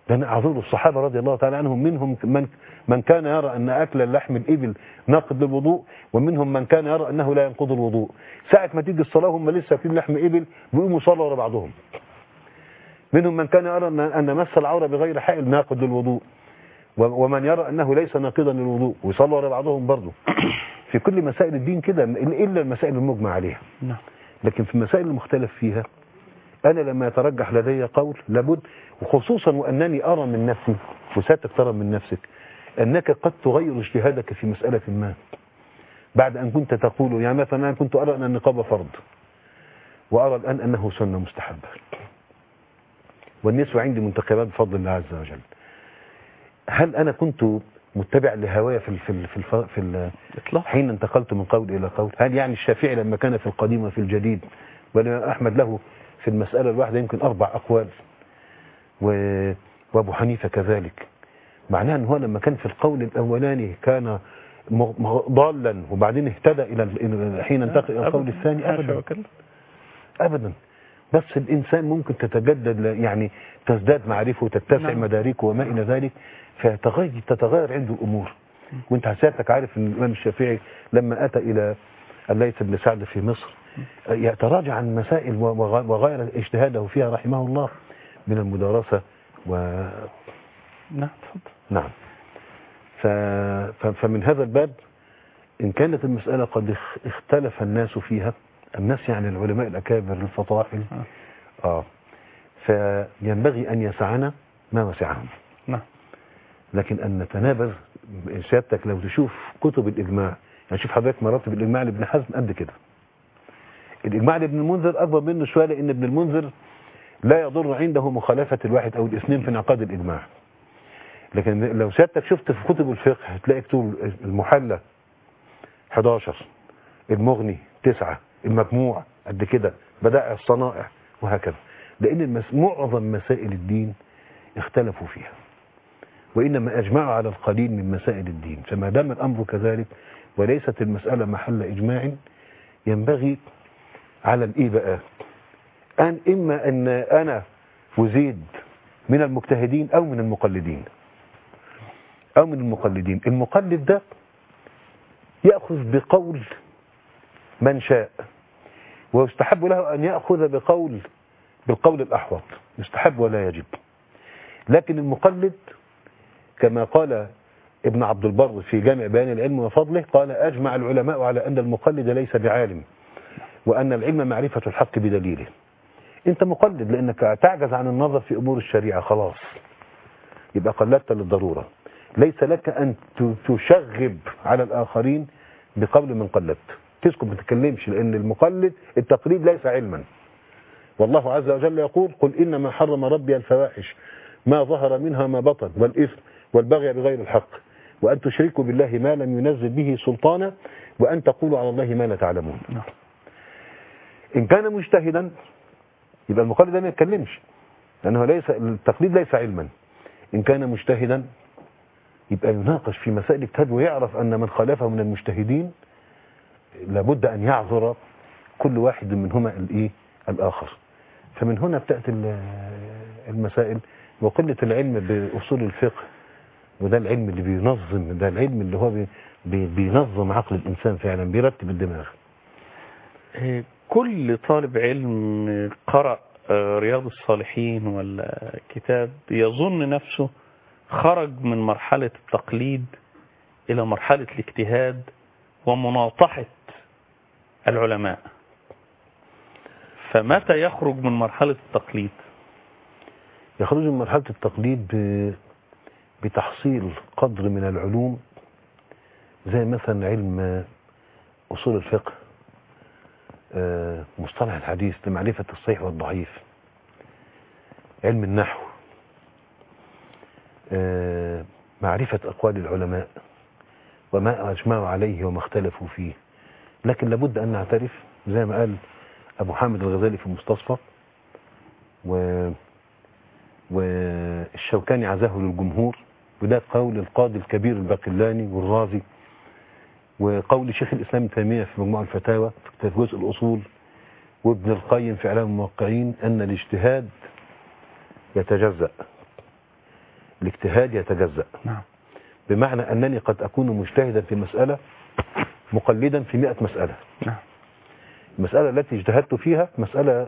ده أنا أعذر الصحابة رضي الله تعالى عنهم، منهم من كان يرى أن أكل اللحم الإبل ناقض للوضوء، ومنهم من كان يرى أنه لا ينقض الوضوء. ساعة ما تيجي الصلاة هم لسه في لحم إبل بيقوموا يصلوا ورا بعضهم. منهم من كان يرى أن مس العورة بغير حائل ناقض للوضوء، ومن يرى أنه ليس ناقضا للوضوء، ويصلوا ورا بعضهم برضه. في كل مسائل الدين كده، إلا المسائل المجمع عليها. لكن في المسائل المختلف فيها أنا لما يترجح لدي قول لابد، وخصوصا وأنني أرى من نفسي، وساتك ترى من نفسك أنك قد تغير اجتهادك في مسألة ما بعد أن كنت تقول، يعني مثلا أنا كنت أرى أن النقاب فرض، وأرى الآن أنه سنة مستحبة، والنسوة عندي منتخبات بفضل الله عز وجل. هل أنا كنت متبع لهوايا في حين انتقلت من قول إلى قول؟ هل يعني الشافعي لما كان في القديم وفي الجديد، والإمام أحمد له في المسألة الواحدة يمكن 4 أقوال، وأبو حنيفة كذلك، معناه أنه لما كان في القول الأولاني كان ضالا، وبعدين اهتدى إلى حين انتقل إلى القول الثاني؟ أبدا. بس الإنسان ممكن تتجدد، يعني تزداد معرفه وتتسع مداركه وما إلى ذلك، فتتغير عنده الأمور. وانت حسيتك عارف أن الإمام الشافعي لما أتى إلى الليث بن سعد في مصر يتراجع عن مسائل وغير اجتهاده فيها رحمه الله من المدارسة نعم. فمن هذا الباب إن كانت المسألة قد اختلف الناس فيها، الناس يعني العلماء الأكابر الفطاحل، فينبغي أن يسعنا ما وسعهم. لكن أن نتنابذ. سيادتك لو تشوف كتب الإجماع، يعني شوف حضرتك مراتب الإجماع لابن حزم قد كده، الإجماع لابن المنذر أكبر منه شوية، لأن ابن المنذر لا يضر عنده مخالفة الواحد أو الاثنين في انعقاد الإجماع. لكن لو سيادتك شفت في كتب الفقه هتلاقي كتب المحلى 11، المغني 9، المجموع قد كده، بدائع الصنائع وهكذا، لأن معظم مسائل الدين اختلفوا فيها، وإنما أجمعوا على القليل من مسائل الدين. فما دام الأمر كذلك وليست المسألة محل إجماع، ينبغي على الإيباء أن إما أن أنا وزيد من المجتهدين أو من المقلدين. المقلد ده يأخذ بقول من شاء، ويستحب له أن يأخذ بالقول الأحوط، يستحب ولا يجب. لكن المقلد كما قال ابن عبد البر في جامع بيان العلم وفضله، قال أجمع العلماء على أن المقلد ليس بعالم، وأن العلم معرفة الحق بدليله. أنت مقلد لأنك تعجز عن النظر في أمور الشريعة، خلاص يبقى قلدت للضرورة. ليس لك أن تشغب على الآخرين بقول من قلدت، تسكت ما تتكلمش، لأن المقلد التقليد ليس علما. والله عز وجل يقول: قل إنما حرم ربي الفواحش ما ظهر منها ما بطن والإثم والبغي بغير الحق وأن تشركوا بالله ما لم ينزل به سلطانا وأن تقولوا على الله ما لا تعلمون. إن كان مجتهدا يبقى المقلد ما يتكلمش، لأنه التقليد ليس علما. إن كان مجتهدا يبقى يناقش في مسائل الاجتهاد، ويعرف أن من خالفه من المجتهدين لابد أن يعذر كل واحد منهما الآخر. فمن هنا بتأتي المسائل وقلة العلم بأصول الفقه، وده العلم اللي بينظم، ده العلم اللي هو بينظم عقل الإنسان فعلا، بيرتب الدماغ. كل طالب علم قرأ رياض الصالحين ولا كتاب يظن نفسه خرج من مرحلة التقليد إلى مرحلة الاجتهاد ومناطحة العلماء. فمتى يخرج من مرحلة التقليد؟ يخرج من مرحلة التقليد بتحصيل قدر من العلوم، زي مثلا علم أصول الفقه، مصطلح الحديث لمعرفة الصحيح والضعيف، علم النحو، معرفة أقوال العلماء وما أجمعوا عليه وما اختلفوا فيه. لكن لابد أن نعترف زي ما قال أبو حامد الغزالي في المستصفى، والشوكاني عزاه للجمهور، وده قول القاضي الكبير الباقلاني والرازي، وقول شيخ الإسلام ابن تيمية في مجموع الفتاوى في جزء الأصول، وابن القيم في إعلام الموقعين، أن الاجتهاد يتجزأ، الاجتهاد يتجزأ. نعم. بمعنى أنني قد أكون مجتهدا في مسألة مقلدا في 100 مسألة. نعم. المسألة التي اجتهدت فيها مسألة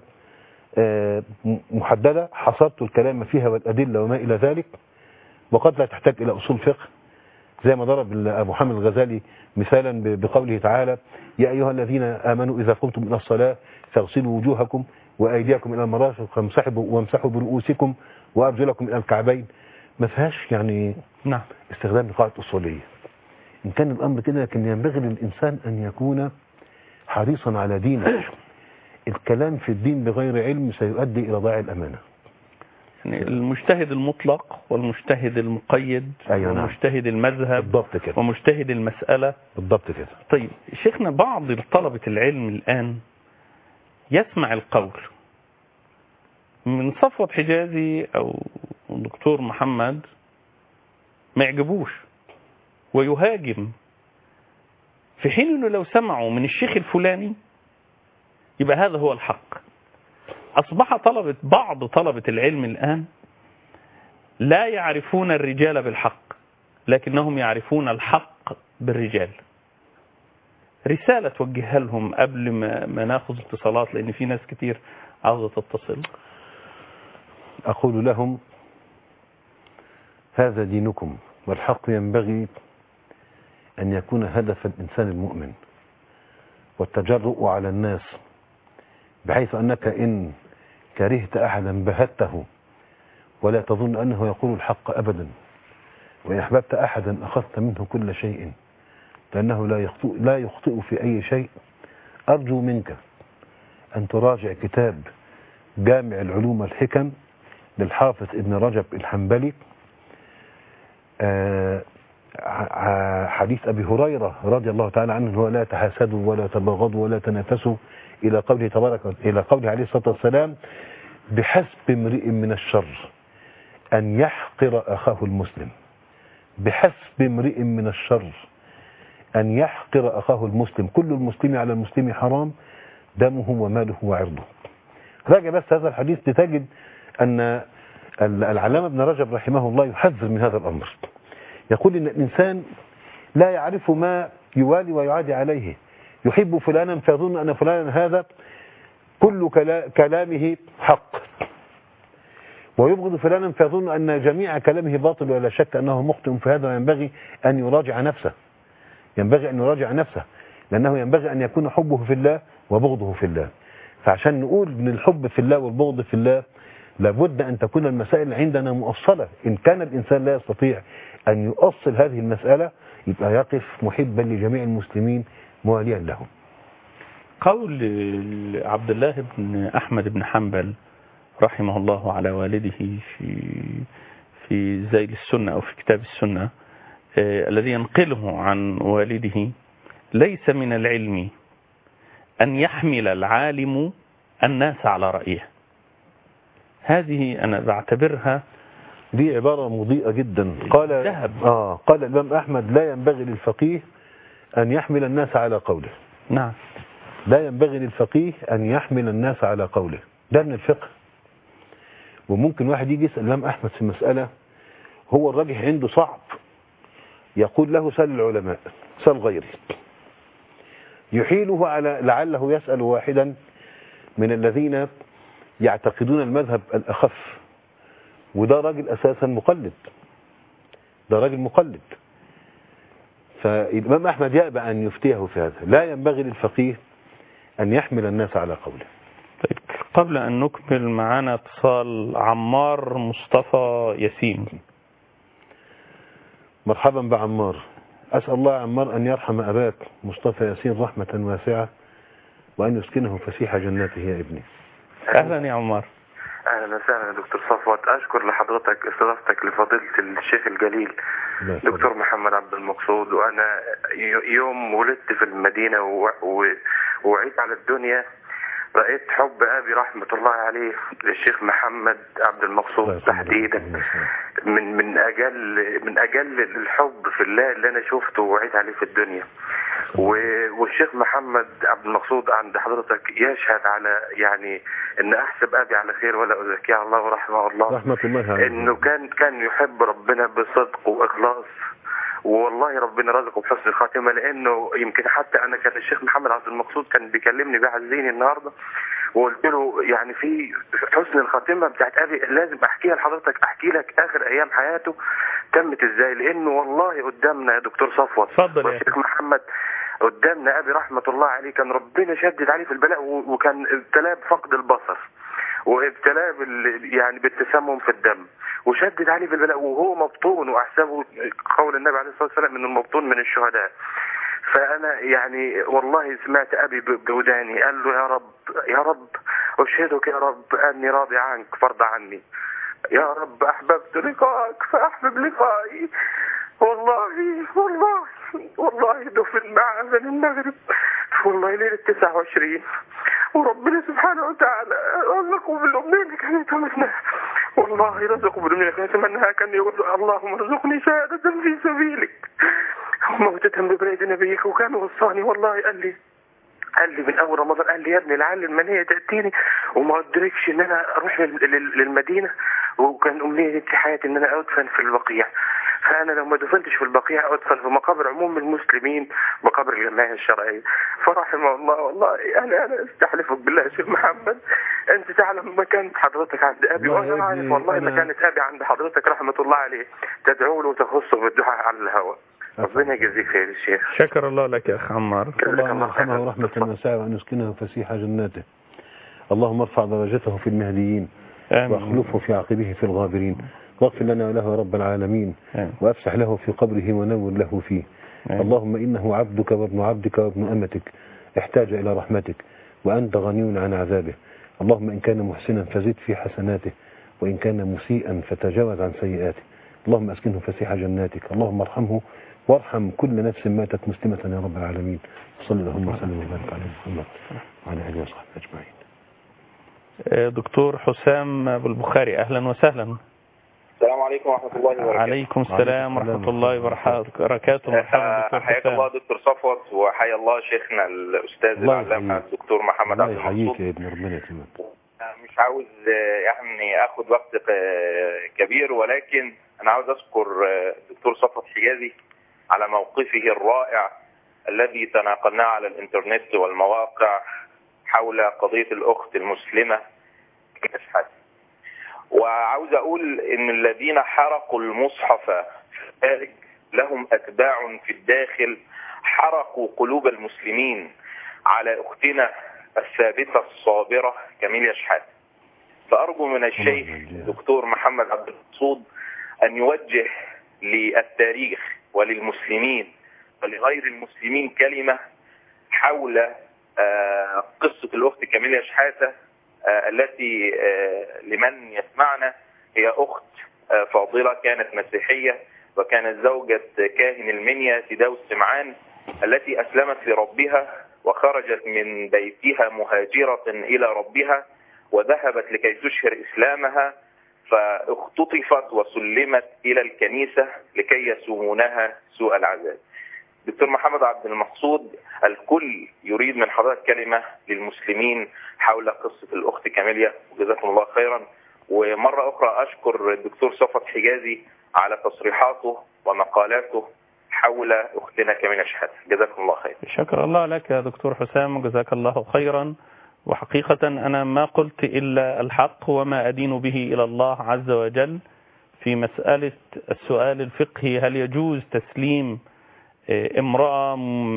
محددة، حصرت الكلام فيها والأدلة وما إلى ذلك، وقد لا تحتاج إلى أصول فقه، زي ما ضرب أبو حامد الغزالي مثالا بقوله تعالى: يا أيها الذين آمنوا إذا قمتم إلى الصلاة فاغسلوا وجوهكم وأيديكم إلى المرافق وامسحوا برؤوسكم وأرجلكم إلى الكعبين. ما فيهاش يعني نعم. استخدام لقاعدة أصولية. إن كان الأمر كده، لكن ينبغي للإنسان أن يكون حريصا على دينه. الكلام في الدين بغير علم سيؤدي إلى ضياع الأمانة. يعني المجتهد المطلق والمجتهد المقيد، أيوة نعم. ومجتهد المذهب بالضبط كده. ومجتهد المسألة. بالضبط كده. طيب شيخنا، بعض طلبة العلم الآن يسمع القول من صفوة حجازي أو الدكتور محمد ما يعجبوش ويهاجم، في حين أنه لو سمعوا من الشيخ الفلاني يبقى هذا هو الحق. أصبح بعض طلبة العلم الآن لا يعرفون الرجال بالحق، لكنهم يعرفون الحق بالرجال. رسالة توجهها لهم قبل ما ناخذ اتصالات، لأن في ناس كتير عاوزة تتصل. أقول لهم: هذا دينكم، والحق ينبغي أن يكون هدف الإنسان المؤمن، والتجرؤ على الناس، بحيث أنك إن كرهت أحدا بهته، ولا تظن أنه يقول الحق أبدا، وإن أحببت أحدا أخذت منه كل شيء، لأنه لا يخطئ في أي شيء. أرجو منك أن تراجع كتاب جامع العلوم والحكم للحافظ ابن رجب الحنبلي، حديث أبي هريرة رضي الله تعالى عنه: لا تحاسدوا ولا تباغضوا ولا تنافسوا، إلى قوله عليه الصلاة والسلام: بحسب امرئ من الشر أن يحقر أخاه المسلم. بحسب امرئ من الشر أن يحقر أخاه المسلم، كل المسلم على المسلم حرام، دمه وماله وعرضه. راجع بس هذا الحديث لتجد أن العلامة ابن رجب رحمه الله يحذر من هذا الأمر. يقول إن الإنسان لا يعرف ما يوالي ويعادي عليه. يحب فلانا فيظن أن فلانا هذا كل كلامه حق، ويبغض فلانا فيظن أن جميع كلامه باطل، ولا شك أنه مخطئ في هذا، وينبغي أن يراجع نفسه. ينبغي أن يراجع نفسه، لأنه ينبغي أن يكون حبه في الله وبغضه في الله. فعشان نقول أن الحب في الله والبغض في الله، لابد أن تكون المسائل عندنا مؤصلة. إن كان الإنسان لا يستطيع أن يؤصل هذه المسألة، يبقى يقف محبا لجميع المسلمين مواليا لهم. قول عبد الله بن أحمد بن حنبل رحمه الله على والده في زيل السنة أو في كتاب السنة، الذي ينقله عن والده: ليس من العلم أن يحمل العالم الناس على رأيه. هذه أنا بعتبرها دي عبارة مضيئة جدا. قال الإمام أحمد: لا ينبغي للفقيه أن يحمل الناس على قوله. نعم. لا ينبغي للفقيه أن يحمل الناس على قوله. ده من الفقه. وممكن واحد يجي يسأل الإمام أحمد في مسألة هو الراجح عنده صعب، يقول له: سل العلماء، سل غيري. يحيله على لعله يسأل واحدا من الذين يعتقدون المذهب الأخف، وده راجل أساسا مقلد، ده راجل مقلد. فالإمام أحمد يأبى أن يفتيه في هذا. لا ينبغي للفقيه أن يحمل الناس على قوله. طيب، قبل أن نكمل معنا اتصال عمار مصطفى ياسين. مرحبا بعمار. أسأل الله يا عمار أن يرحم أباك مصطفى ياسين رحمة واسعة، وأن يسكنه فسيح جناته يا ابني. أهلا يا عمار. أهلا وسهلا يا دكتور صفوت. أشكر لحضرتك استضافتك لفضيلة الشيخ الجليل دكتور محمد عبد المقصود. وأنا يوم ولدت في المدينة ووعيت على الدنيا رأيت حب أبي رحمة الله عليه للشيخ محمد عبد المقصود تحديدا، من أجل الحب في الله اللي أنا شفته ووعيت عليه في الدنيا. والشيخ محمد عبد المقصود عند حضرتك يشهد على يعني ان احسب ابي على خير ولا ازكيه الله ورحمه الله، رحمة الله عليه، انه كان يحب ربنا بصدق واخلاص، والله ربنا رزقه بحسن الخاتمه. لانه يمكن حتى انا كان الشيخ محمد عبد المقصود كان بيكلمني بيعزيني النهارده، وقلت له يعني في حسن الخاتمه بتاعت ابي لازم احكيها لحضرتك، احكي لك اخر ايام حياته تمت ازاي. لانه والله قدامنا يا دكتور صفوت والشيخ محمد قدامنا ابي رحمه الله عليه كان ربنا شدد عليه في البلاء، وكان ابتلاه بفقد البصر، وابتلاه يعني بالتسمم في الدم، وشدد عليه في البلاء وهو مبطون، واحسبه قول النبي عليه الصلاه والسلام ان المبطون من الشهداء. فانا يعني والله سمعت ابي بوداني قال له يا رب اشهدك يا رب اني راضي عنك فارض عني، يا رب احببت لقاءك فاحبب لقائي. والله دفن مع اذان المغرب والله ليله 29، وربنا سبحانه وتعالى رزقه بالامنيه اللي كان يتمناها، والله رزقه بالامنيه اللي كان يتمناها. كان يقول له اللهم ارزقني شهاده في سبيلك وموتة ببريد نبيك. وكان وصاني والله قال لي من اول رمضان قال لي يا ابني لعل المنيه تاتيني وما ادركش ان انا اروح للمدينه، وكان امنيه في حياتي ان انا ادفن في البقيع. فانا لو ما دفنتش في البقيع ادفن في مقابر عموم المسلمين، مقابر الجمعيه الشرعيه. فرحمه الله والله انا استحلفك بالله يا شيخ محمد، انت تعلم مكانة حضرتك عند ابي، وانا عارف والله مكانة ابي عند حضرتك رحمه الله عليه. تدعو له وتخصه بالدعاء على الهواء. ربنا يجزيك خير الشيخ. شكر الله لك يا أخ عمار. اللهم ارحمه رحمة واسعة وأن يسكنه فسيح جناته. اللهم ارفع درجته في المهديين واخلفه في عقبه في الغابرين، واغفر لنا وله رب العالمين، وافسح له في قبره ونور له فيه. اللهم إنه عبدك وابن عبدك وابن أمتك احتاج إلى رحمتك وأنت غني عن عذابه. اللهم إن كان محسنا فزد في حسناته، وإن كان مسيئا فتجاوز عن سيئاته. اللهم أسكنه فسيح جناتك. اللهم ارحمه وارحم كل نفس ماتت مسلمة يا رب العالمين. صلى اللهم وسلم وبارك على محمد وعلى آله وصحبه أجمعين. دكتور حسام أبو البخاري، أهلا وسهلا. السلام عليكم ورحمة الله وبركاته. عليكم السلام ورحمة الله وبركاته. مرحبا دكتور حياك الله دكتور صفوت، وحيا الله شيخنا الأستاذ العلامة الدكتور محمد عبد المقصود. الله يحييك يا ابن ربنا يكرمك. مش عاوز يعني أخذ وقت كبير، ولكن أنا عاوز أذكر الدكتور صفوت حجازي على موقفه الرائع الذي تناقلناه على الإنترنت والمواقع حول قضية الأخت المسلمة كشحات. وعاوز أقول إن الذين حرقوا المصحف ذلك لهم أتباع في الداخل حرقوا قلوب المسلمين على أختنا الثابتة الصابرة كميليا شحات. فأرجو من الشيخ دكتور محمد عبد المقصود أن يوجه للتاريخ وللمسلمين ولغير المسلمين كلمة حول قصة الأخت كميليا شحاتة التي لمن يسمعنا هي أخت فاضلة كانت مسيحية، وكانت زوجة كاهن المنيا تداوس سمعان، التي أسلمت لربها وخرجت من بيتها مهاجرة إلى ربها وذهبت لكي تشهر إسلامها، فاختطفت وسلمت إلى الكنيسة لكي يسومونها سوء العذاب. دكتور محمد عبد المقصود، الكل يريد من حضرتك كلمة للمسلمين حول قصة الأخت كاميليا، جزاكم الله خيرا. ومرة أخرى أشكر الدكتور صفوت حجازي على تصريحاته ومقالاته حول أختنا كاميليا شحاتة، جزاكم الله خير. شكر الله لك يا دكتور حسام وجزاك الله خيرا. وحقيقة أنا ما قلت إلا الحق وما أدين به إلى الله عز وجل في مسألة السؤال الفقهي: هل يجوز تسليم امرأة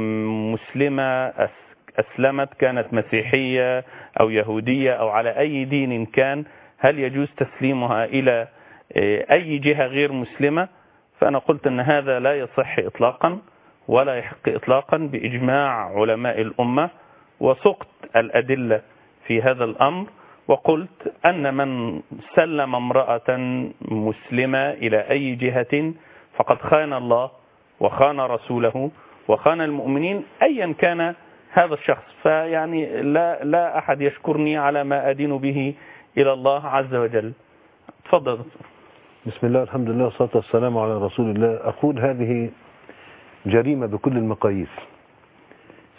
مسلمة أسلمت، كانت مسيحية أو يهودية أو على أي دين كان، هل يجوز تسليمها إلى أي جهة غير مسلمة؟ فأنا قلت أن هذا لا يصح إطلاقا ولا يحق إطلاقا بإجماع علماء الأمة، وسقت الأدلة في هذا الأمر، وقلت أن من سلم امرأة مسلمة إلى أي جهة فقد خان الله وخان رسوله وخان المؤمنين أيا كان هذا الشخص. فيعني لا أحد يشكرني على ما أدين به إلى الله عز وجل. تفضل دكتور. بسم الله الحمد لله والصلاة والسلام على رسول الله. أقول هذه جريمة بكل المقاييس،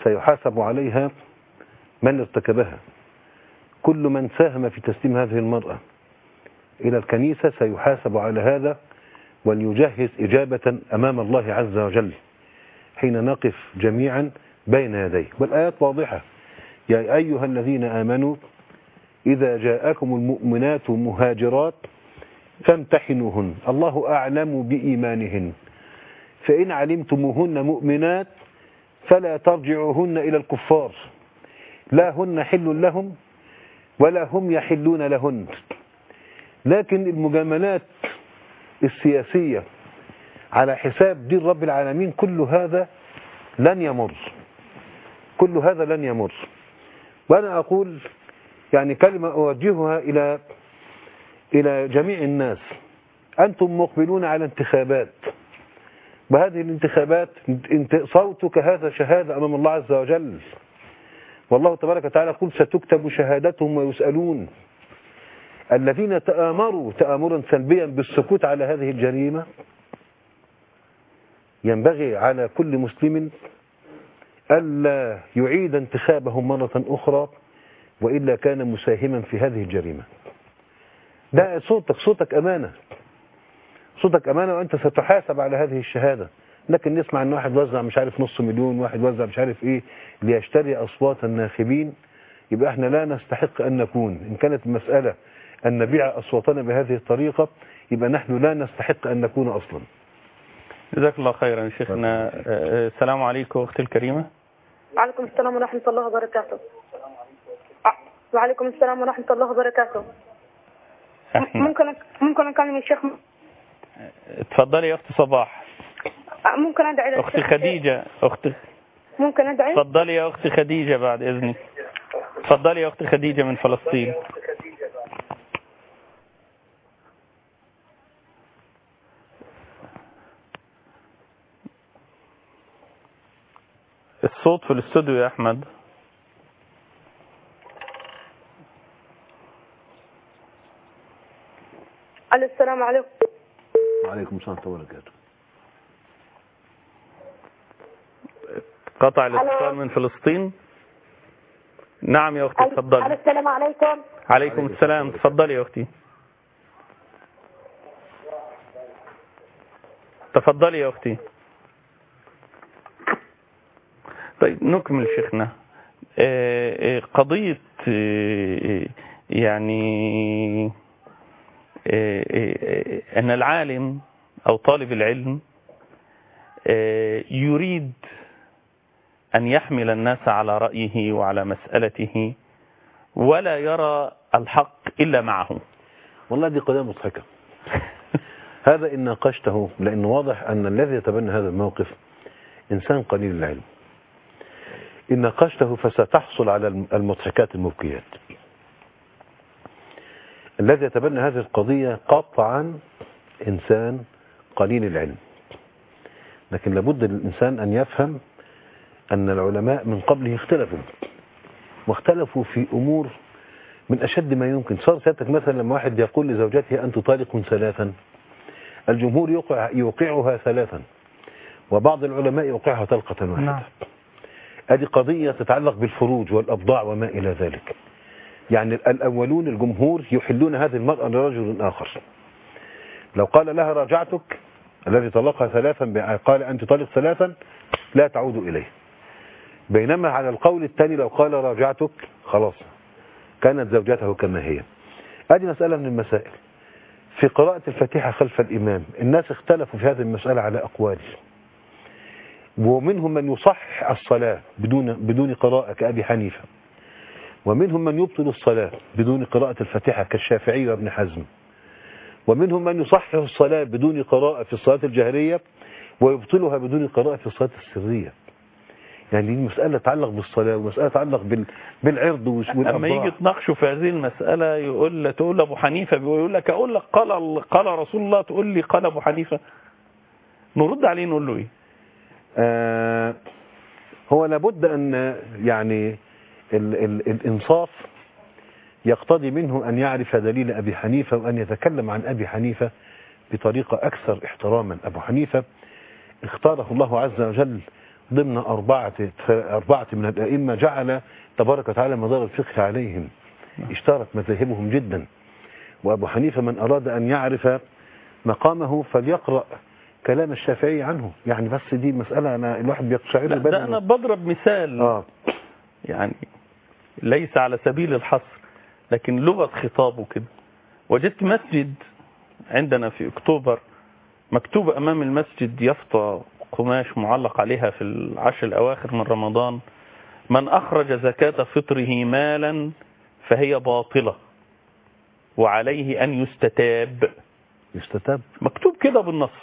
سيحاسب عليها من ارتكبها. كل من ساهم في تسليم هذه المرأة إلى الكنيسة سيحاسب على هذا، وليجهز إجابة أمام الله عز وجل حين نقف جميعا بين يديه. والآيات واضحة: يا أيها الذين آمنوا إذا جاءكم المؤمنات مهاجرات فامتحنوهن الله أعلم بإيمانهن فإن علمتموهن مؤمنات فلا ترجعوهن إلى الكفار لا هن حل لهم ولا هم يحلون لهن. لكن المجاملات السياسية على حساب دين رب العالمين كل هذا لن يمر، كل هذا لن يمر. وأنا أقول يعني كلمة أوجهها إلى جميع الناس: أنتم مقبلون على انتخابات، وهذه الانتخابات صوتك هذا شهادة أمام الله عز وجل، والله تبارك وتعالى يقول: ستكتب شهادتهم ويسألون. الذين تآمروا تآمرا سلبيا بالسكوت على هذه الجريمة، ينبغي على كل مسلم ألا يعيد انتخابهم مرة أخرى، وإلا كان مساهما في هذه الجريمة. ده صوتك أمانة، صوتك أمانة، وأنت ستحاسب على هذه الشهادة. لكن نسمع أن واحد وزع مش عارف 500,000، واحد وزع مش عارف إيه ليشتري أصوات الناخبين. يبقى احنا لا نستحق أن نكون، إن كانت المسألة أن نبيع أصواتنا بهذه الطريقة، يبقى نحن لا نستحق أن نكون أصلا. جزاك الله خيرا شيخنا. السلام عليكم أختي الكريمة. وعليكم السلام ورحمة الله وبركاته. وعليكم السلام ورحمة الله وبركاته. ممكن أكلم الشيخ؟ اتفضلي يا أختي صباح. ممكن أدعي أختي خديجة. ممكن أدعي؟ اتفضلي يا أختي خديجة بعد إذنك. اتفضلي يا أختي خديجة من فلسطين. الصوت في الاستوديو يا أحمد. السلام عليكم. وعليكم السلام ورحمة الله وبركاته. قطع الاتصال من فلسطين. نعم يا أختي تفضلي. السلام عليكم. عليكم السلام، تفضلي يا أختي. تفضلي يا أختي. طيب نكمل شيخنا. قضية يعني أن العالم أو طالب العلم يريد أن يحمل الناس على رأيه وعلى مسألته ولا يرى الحق إلا معه. والله دي قضية مضحكة. هذا إن ناقشته، لأنه واضح أن الذي يتبنى هذا الموقف إنسان قليل العلم. إن ناقشته فستحصل على المضحكات المبكيات. الذي يتبنى هذه القضية قطعا إنسان قليل العلم، لكن لابد للإنسان أن يفهم أن العلماء من قبله واختلفوا في أمور من أشد ما يمكن. صار سيادتك مثلا لما واحد يقول لزوجته أنت طالق 3، الجمهور يوقعها 3، وبعض العلماء يوقعها طلقة واحدة. هذه قضية تتعلق بالفروج والأبضاع وما إلى ذلك. يعني الأولون الجمهور يحلون هذه المرأة لرجل آخر. لو قال لها راجعتك، الذي طلقها 3 قال أنت طالق 3 لا تعود إليه. بينما على القول الثاني لو قال راجعتك خلاص كانت زوجته كما هي. هذه مسألة من المسائل. في قراءة الفاتحة خلف الإمام الناس اختلفوا في هذه المسألة على أقوال، ومنهم من يصحح الصلاة بدون قراءة كأبي حنيفة، ومنهم من يبطل الصلاة بدون قراءة الفاتحة كالشافعي وابن حزم، ومنهم من يصحح الصلاة بدون قراءة في الصلاة الجهرية ويبطلها بدون قراءة في الصلاة السرية. يعني دي مسألة تتعلق بالصلاة ومسألة تتعلق بالعرض والأبضاع. لما يجي تناقشوا في هذه المسألة تقول أبو حنيفة بيقول لك أقول لك قال رسول الله، تقول لي قال أبو حنيفة، نرد عليه نقول له إيه؟ هو لابد أن يعني الإنصاف يقتضي منه أن يعرف دليل أبي حنيفة وأن يتكلم عن أبي حنيفة بطريقة أكثر احتراما. أبو حنيفة اختاره الله عز وجل ضمن أربعة من الأئمة جعل تبارك وتعالى مدار الفقه عليهم، اشترت مذاهبهم جدا. وأبو حنيفة من أراد أن يعرف مقامه فليقرأ كلام الشافعي عنه. يعني بس دي مسألة أنا الواحد بيقشعر ده أنا بضرب مثال يعني ليس على سبيل الحصر، لكن لغة خطابه كده. وجدت مسجد عندنا في أكتوبر مكتوب أمام المسجد يافطة قماش معلق عليها في العشر الأواخر من رمضان: من أخرج زكاة فطره مالا فهي باطلة وعليه أن يستتاب. مكتوب كده بالنص.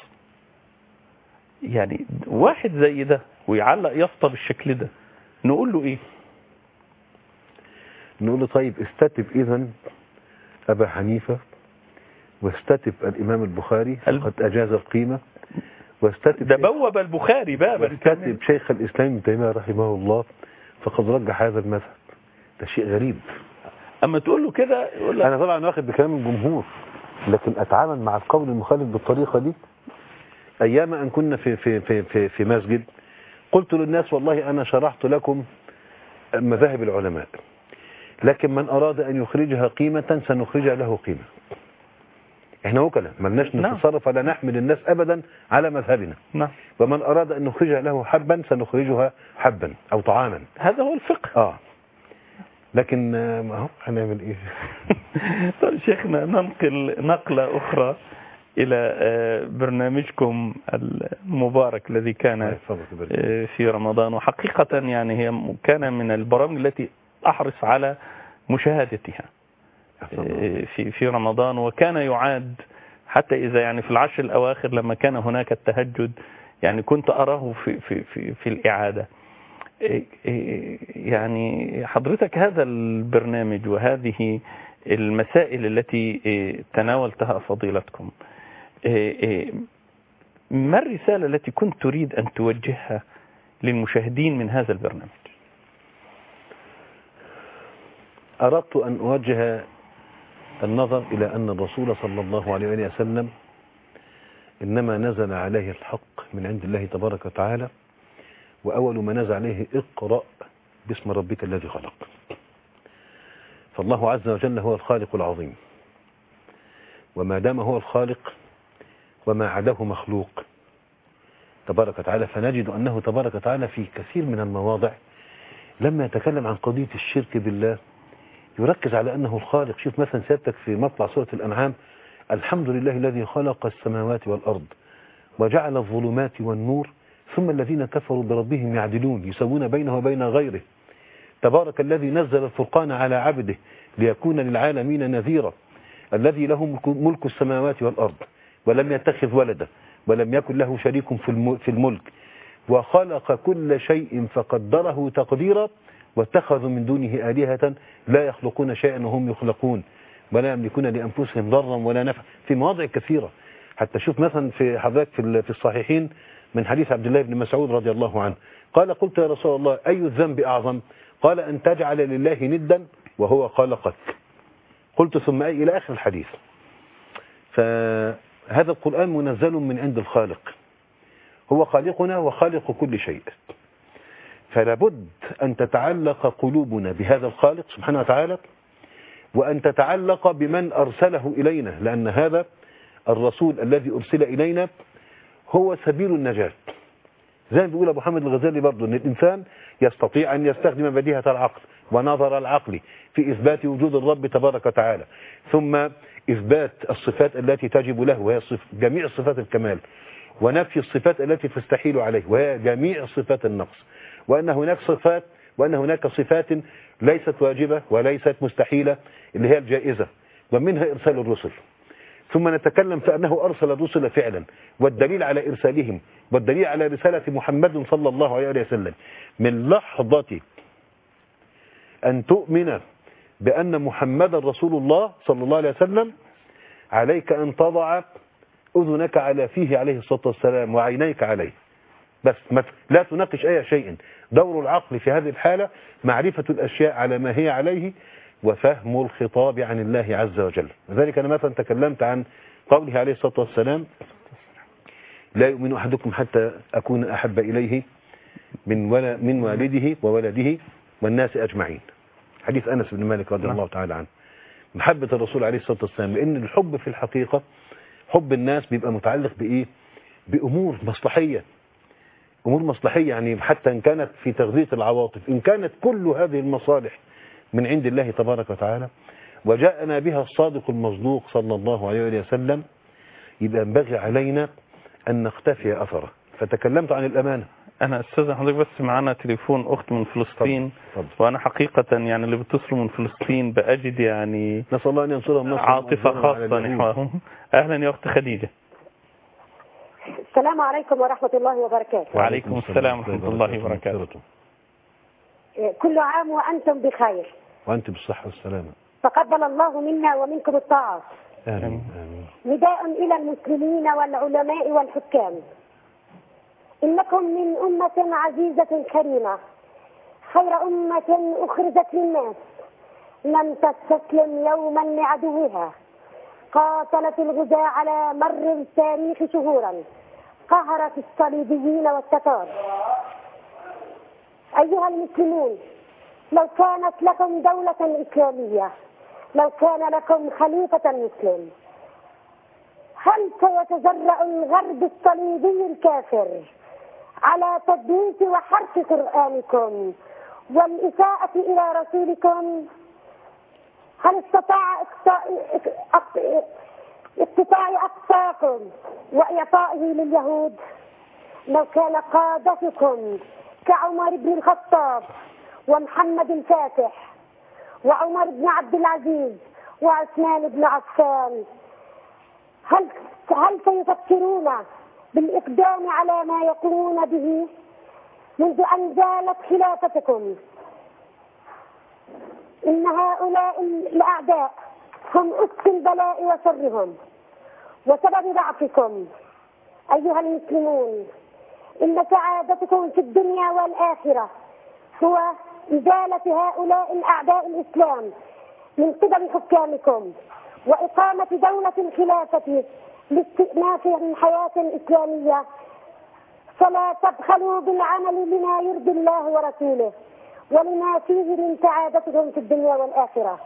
يعني واحد زي ده ويعلق يافطة بالشكل ده نقول له إيه؟ نقول له طيب استتب إذن أبا حنيفة، واستتب الإمام البخاري فقد أجاز القيمة، واستتب ده بوب البخاري بابا، واستتب شيخ الإسلام ابن تيمية رحمه الله فقد رجح هذا المذهب. ده شيء غريب. أما تقول له كده يقول لك أنا طبعا واخد بكلام الجمهور، لكن أتعامل مع القول المخالف بالطريقة دي. أيام أن كنا في مسجد قلت للناس والله أنا شرحت لكم مذاهب العلماء، لكن من أراد أن يخرجها قيمة سنخرجها له قيمة. احنا وكلا ملناش نتصرف ولا نحمل الناس أبدا على مذهبنا. ومن أراد أن نخرجها له حبا سنخرجها حبا أو طعاما. هذا هو الفقه. لكن ما هو هنعمل إيه؟ طيب شيخنا ننقل نقلة أخرى إلى برنامجكم المبارك الذي كان في رمضان. وحقيقة يعني هي كان من البرامج التي أحرص على مشاهدتها في رمضان، وكان يعاد حتى إذا يعني في العشر الأواخر لما كان هناك التهجد يعني كنت أراه في الإعادة. يعني حضرتك هذا البرنامج وهذه المسائل التي تناولتها فضيلتكم، ما الرسالة التي كنت تريد أن توجهها للمشاهدين من هذا البرنامج؟ أردت أن أوجه النظر إلى أن الرسول صلى الله عليه وسلم إنما نزل عليه الحق من عند الله تبارك وتعالى، وأول ما نزل عليه اقرأ باسم ربك الذي خلق. فالله عز وجل هو الخالق العظيم، وما دام هو الخالق وما عداه مخلوق تبارك وتعالى، فنجد أنه تبارك وتعالى في كثير من المواضع لما يتكلم عن قضية الشرك بالله يركز على أنه الخالق. شوف مثلا سيادتك في مطلع سورة الأنعام: الحمد لله الذي خلق السماوات والأرض وجعل الظلمات والنور ثم الذين كفروا بربهم يعدلون يسوون بينه وبين غيره. تبارك الذي نزل الفرقان على عبده ليكون للعالمين نذيرا، الذي له ملك السماوات والأرض ولم يتخذ ولدا ولم يكن له شريك في الملك وخلق كل شيء فقدره تقديرا واتخذوا من دونه آلهة لا يخلقون شيئا وهم يخلقون ولا يملكون لأنفسهم ضرا ولا نفعا. في مواضع كثيرة. حتى شوف مثلا في حضرتك في الصحيحين من حديث عبد الله بن مسعود رضي الله عنه قال: قلت يا رسول الله أي الذنب أعظم؟ قال: أن تجعل لله ندا وهو خلقك. قلت: ثم أي؟ إلى آخر الحديث. فهذا القرآن منزل من عند الخالق، هو خالقنا وخالق كل شيء، فلابد أن تتعلق قلوبنا بهذا الخالق سبحانه وتعالى، وأن تتعلق بمن أرسله إلينا، لأن هذا الرسول الذي أرسل إلينا هو سبيل النجاة. زي ما بيقول أبو حامد الغزالي برضو أن الإنسان يستطيع أن يستخدم بديهة العقل ونظر العقل في إثبات وجود الرب تبارك وتعالى، ثم إثبات الصفات التي تجب له وهي جميع صفات الكمال، ونفي الصفات التي تستحيل عليه وهي جميع صفات النقص، وأن هناك صفات ليست واجبة وليست مستحيلة اللي هي الجائزة، ومنها إرسال الرسل. ثم نتكلم في أنه أرسل الرسل فعلا، والدليل على إرسالهم والدليل على رسالة محمد صلى الله عليه وسلم من لحظة أن تؤمن بأن محمد رسول الله صلى الله عليه وسلم عليك أن تضع أذنك على فيه عليه الصلاة والسلام وعينيك عليه بس، لا تناقش أي شيء. دور العقل في هذه الحالة معرفة الأشياء على ما هي عليه وفهم الخطاب عن الله عز وجل. لذلك أنا مثلا تكلمت عن قوله عليه الصلاة والسلام: لا يؤمن أحدكم حتى أكون أحب إليه من والده وولده والناس أجمعين. حديث أنس بن مالك رضي الله تعالى عنه. محبة الرسول عليه الصلاة والسلام، لأن الحب في الحقيقة حب الناس بيبقى متعلق بإيه؟ بأمور مصلحية، أمور مصلحية، يعني حتى إن كانت في تغذية العواطف، إن كانت كل هذه المصالح من عند الله تبارك وتعالى وجاءنا بها الصادق المصدوق صلى الله عليه وسلم، يبقى ينبغي علينا أن نختفي أثره. فتكلمت عن الأمانة. أنا أستاذ حضرتك بس معنا تليفون أخت من فلسطين. طبعا. وأنا حقيقة يعني اللي بيتصلوا من فلسطين بأجد يعني نسأل الله أن ينصرهم نصرا عاطفة خاصة نحوهم. أهلا يا أخت خديجة. السلام عليكم ورحمة الله وبركاته. وعليكم السلام ورحمة الله وبركاته. كل عام وأنتم بخير. وأنت بالصحة والسلامة. تقبل الله منا ومنكم الطاعة. آمين. نداء إلى المسلمين والعلماء والحكام: إنكم من أمة عزيزة كريمة، خير أمة أخرجت للناس، لم تستسلم يوما لعدوها، قاتلت الغزاة على مر التاريخ شهورا، قهرت الصليبيين والتتار. أيها المسلمون، لو كانت لكم دولة إسلامية، لو كان لكم خليفة مسلم، هل سيتجرأ الغرب الصليبي الكافر على تدنيس وحرف قرآنكم والإساءة إلى رسولكم؟ هل استطاع اقتطاع أقصاكم وإعطائه لليهود؟ لو كان قادتكم كعمر بن الخطاب ومحمد الفاتح وعمر بن عبد العزيز وعثمان بن عفان، هل سيفكرون بالإقدام على ما يقومون به؟ منذ أن زالت خلافتكم إن هؤلاء الأعداء هم أس البلاء وشرهم وسبب ضعفكم. أيها المسلمون، إن سعادتكم في الدنيا والآخرة هو إزالة هؤلاء الأعداء الإسلام من قبل حكامكم، وإقامة دولة الخلافة لاستئناف الحياة الإسلامية. فلا تبخلوا بالعمل لما يرضي الله ورسوله ولما فيه من سعادتكم في الدنيا والآخرة.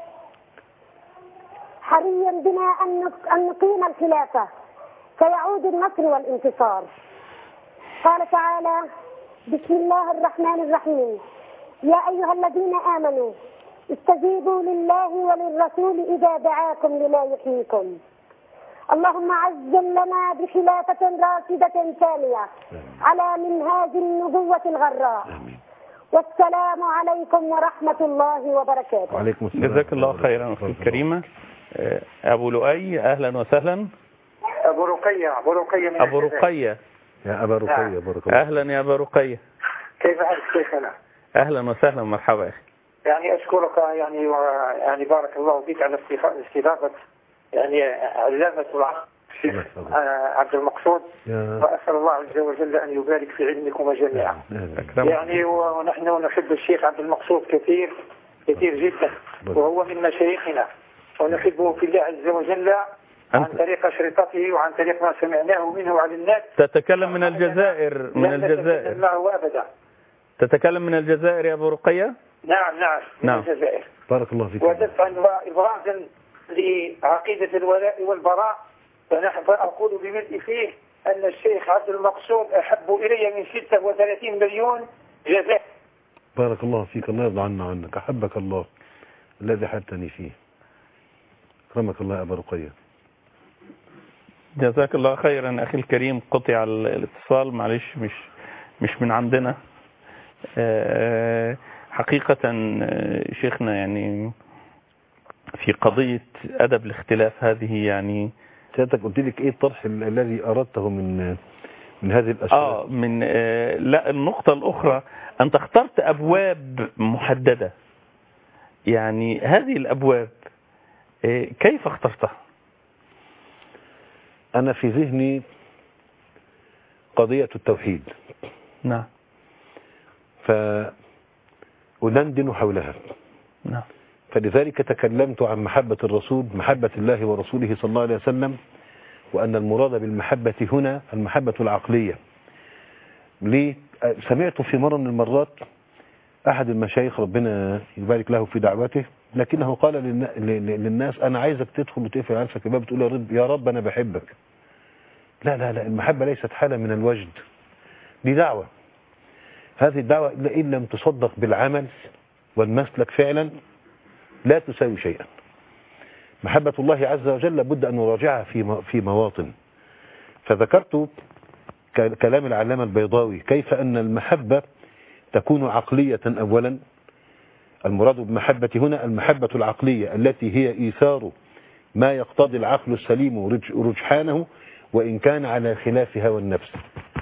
حري بنا أن نقيم الخلافة فيعود النصر والانتصار. قال تعالى: بسم الله الرحمن الرحيم: يا أيها الذين آمنوا استجيبوا لله وللرسول إذا دعاكم لما يحييكم. اللهم عزل لنا بخلافة راشدة ثانية على منهاج النبوة الغراء. والسلام عليكم ورحمة الله وبركاته. وعليكم السلام. جزاك الله خيرا أختي الكريمة. أبو لؤي أهلا وسهلا. أبو رقية من أبو رقية. يا أبا رقية. بارك الله. أهلا يا أبا رقية. كيف حالك شيخنا؟ أهلا وسهلا مرحبا أخي. يعني أشكرك يعني بارك الله فيك على استضافة يعني علامة الشيخ عبد المقصود، وأسأل الله عز وجل أن يبارك في علمكم جميعا. يعني ونحن نحب الشيخ عبد المقصود كثير جدا، وهو من مشايخنا ونحبه في الله عز وجل عن طريق أشرطته وعن طريق ما سمعناه منه على النت. تتكلم من الجزائر؟ من الجزائر معه أبدا. تتكلم من الجزائر يا أبو رقية؟ نعم من الجزائر. بارك الله فيك. ودفعا وإبرازا لعقيدة الولاء والبراء، فنحن أقول بملء فيه أن الشيخ عبد المقصود أحب إلي من 36 مليون جزائر. بارك الله فيك. الله يرضى عنا عنك. أحبك الله الذي حبتني فيه. أكرمك الله يا أبا رقية. جزاك الله خيرا أخي الكريم. قطع الاتصال معلش، مش من عندنا حقيقة. شيخنا يعني في قضية أدب الاختلاف هذه، يعني سيادتك قلت لك إيه الطرح الذي أردته من هذه الأشياء؟ لا، النقطة الأخرى أنت اخترت أبواب محددة، يعني هذه الأبواب كيف اخترتها؟ أنا في ذهني قضية التوحيد. نعم. فأدندن حولها. نعم. فلذلك تكلمت عن محبة الرسول، محبة الله ورسوله صلى الله عليه وسلم، وأن المراد بالمحبة هنا المحبة العقلية. ليه؟ سمعت في مرة من المرات أحد المشايخ ربنا يبارك له في دعوته، لكنه قال للناس أنا عايزك تدخل وتقفل عنفك الباب تقول يا رب أنا بحبك. لا لا لا، المحبة ليست حالة من الوجد، دي دعوة. هذه الدعوة إن لم تصدق بالعمل والمسلك فعلا لا تساوي شيئا. محبة الله عز وجل لابد أن نراجعها في مواطن. فذكرت كلام العلامة البيضاوي كيف أن المحبة تكون عقلية أولا. المراد بالمحبة هنا المحبة العقلية التي هي إيثار ما يقتضي العقل السليم رجحانه وإن كان على خلاف هوى النفس،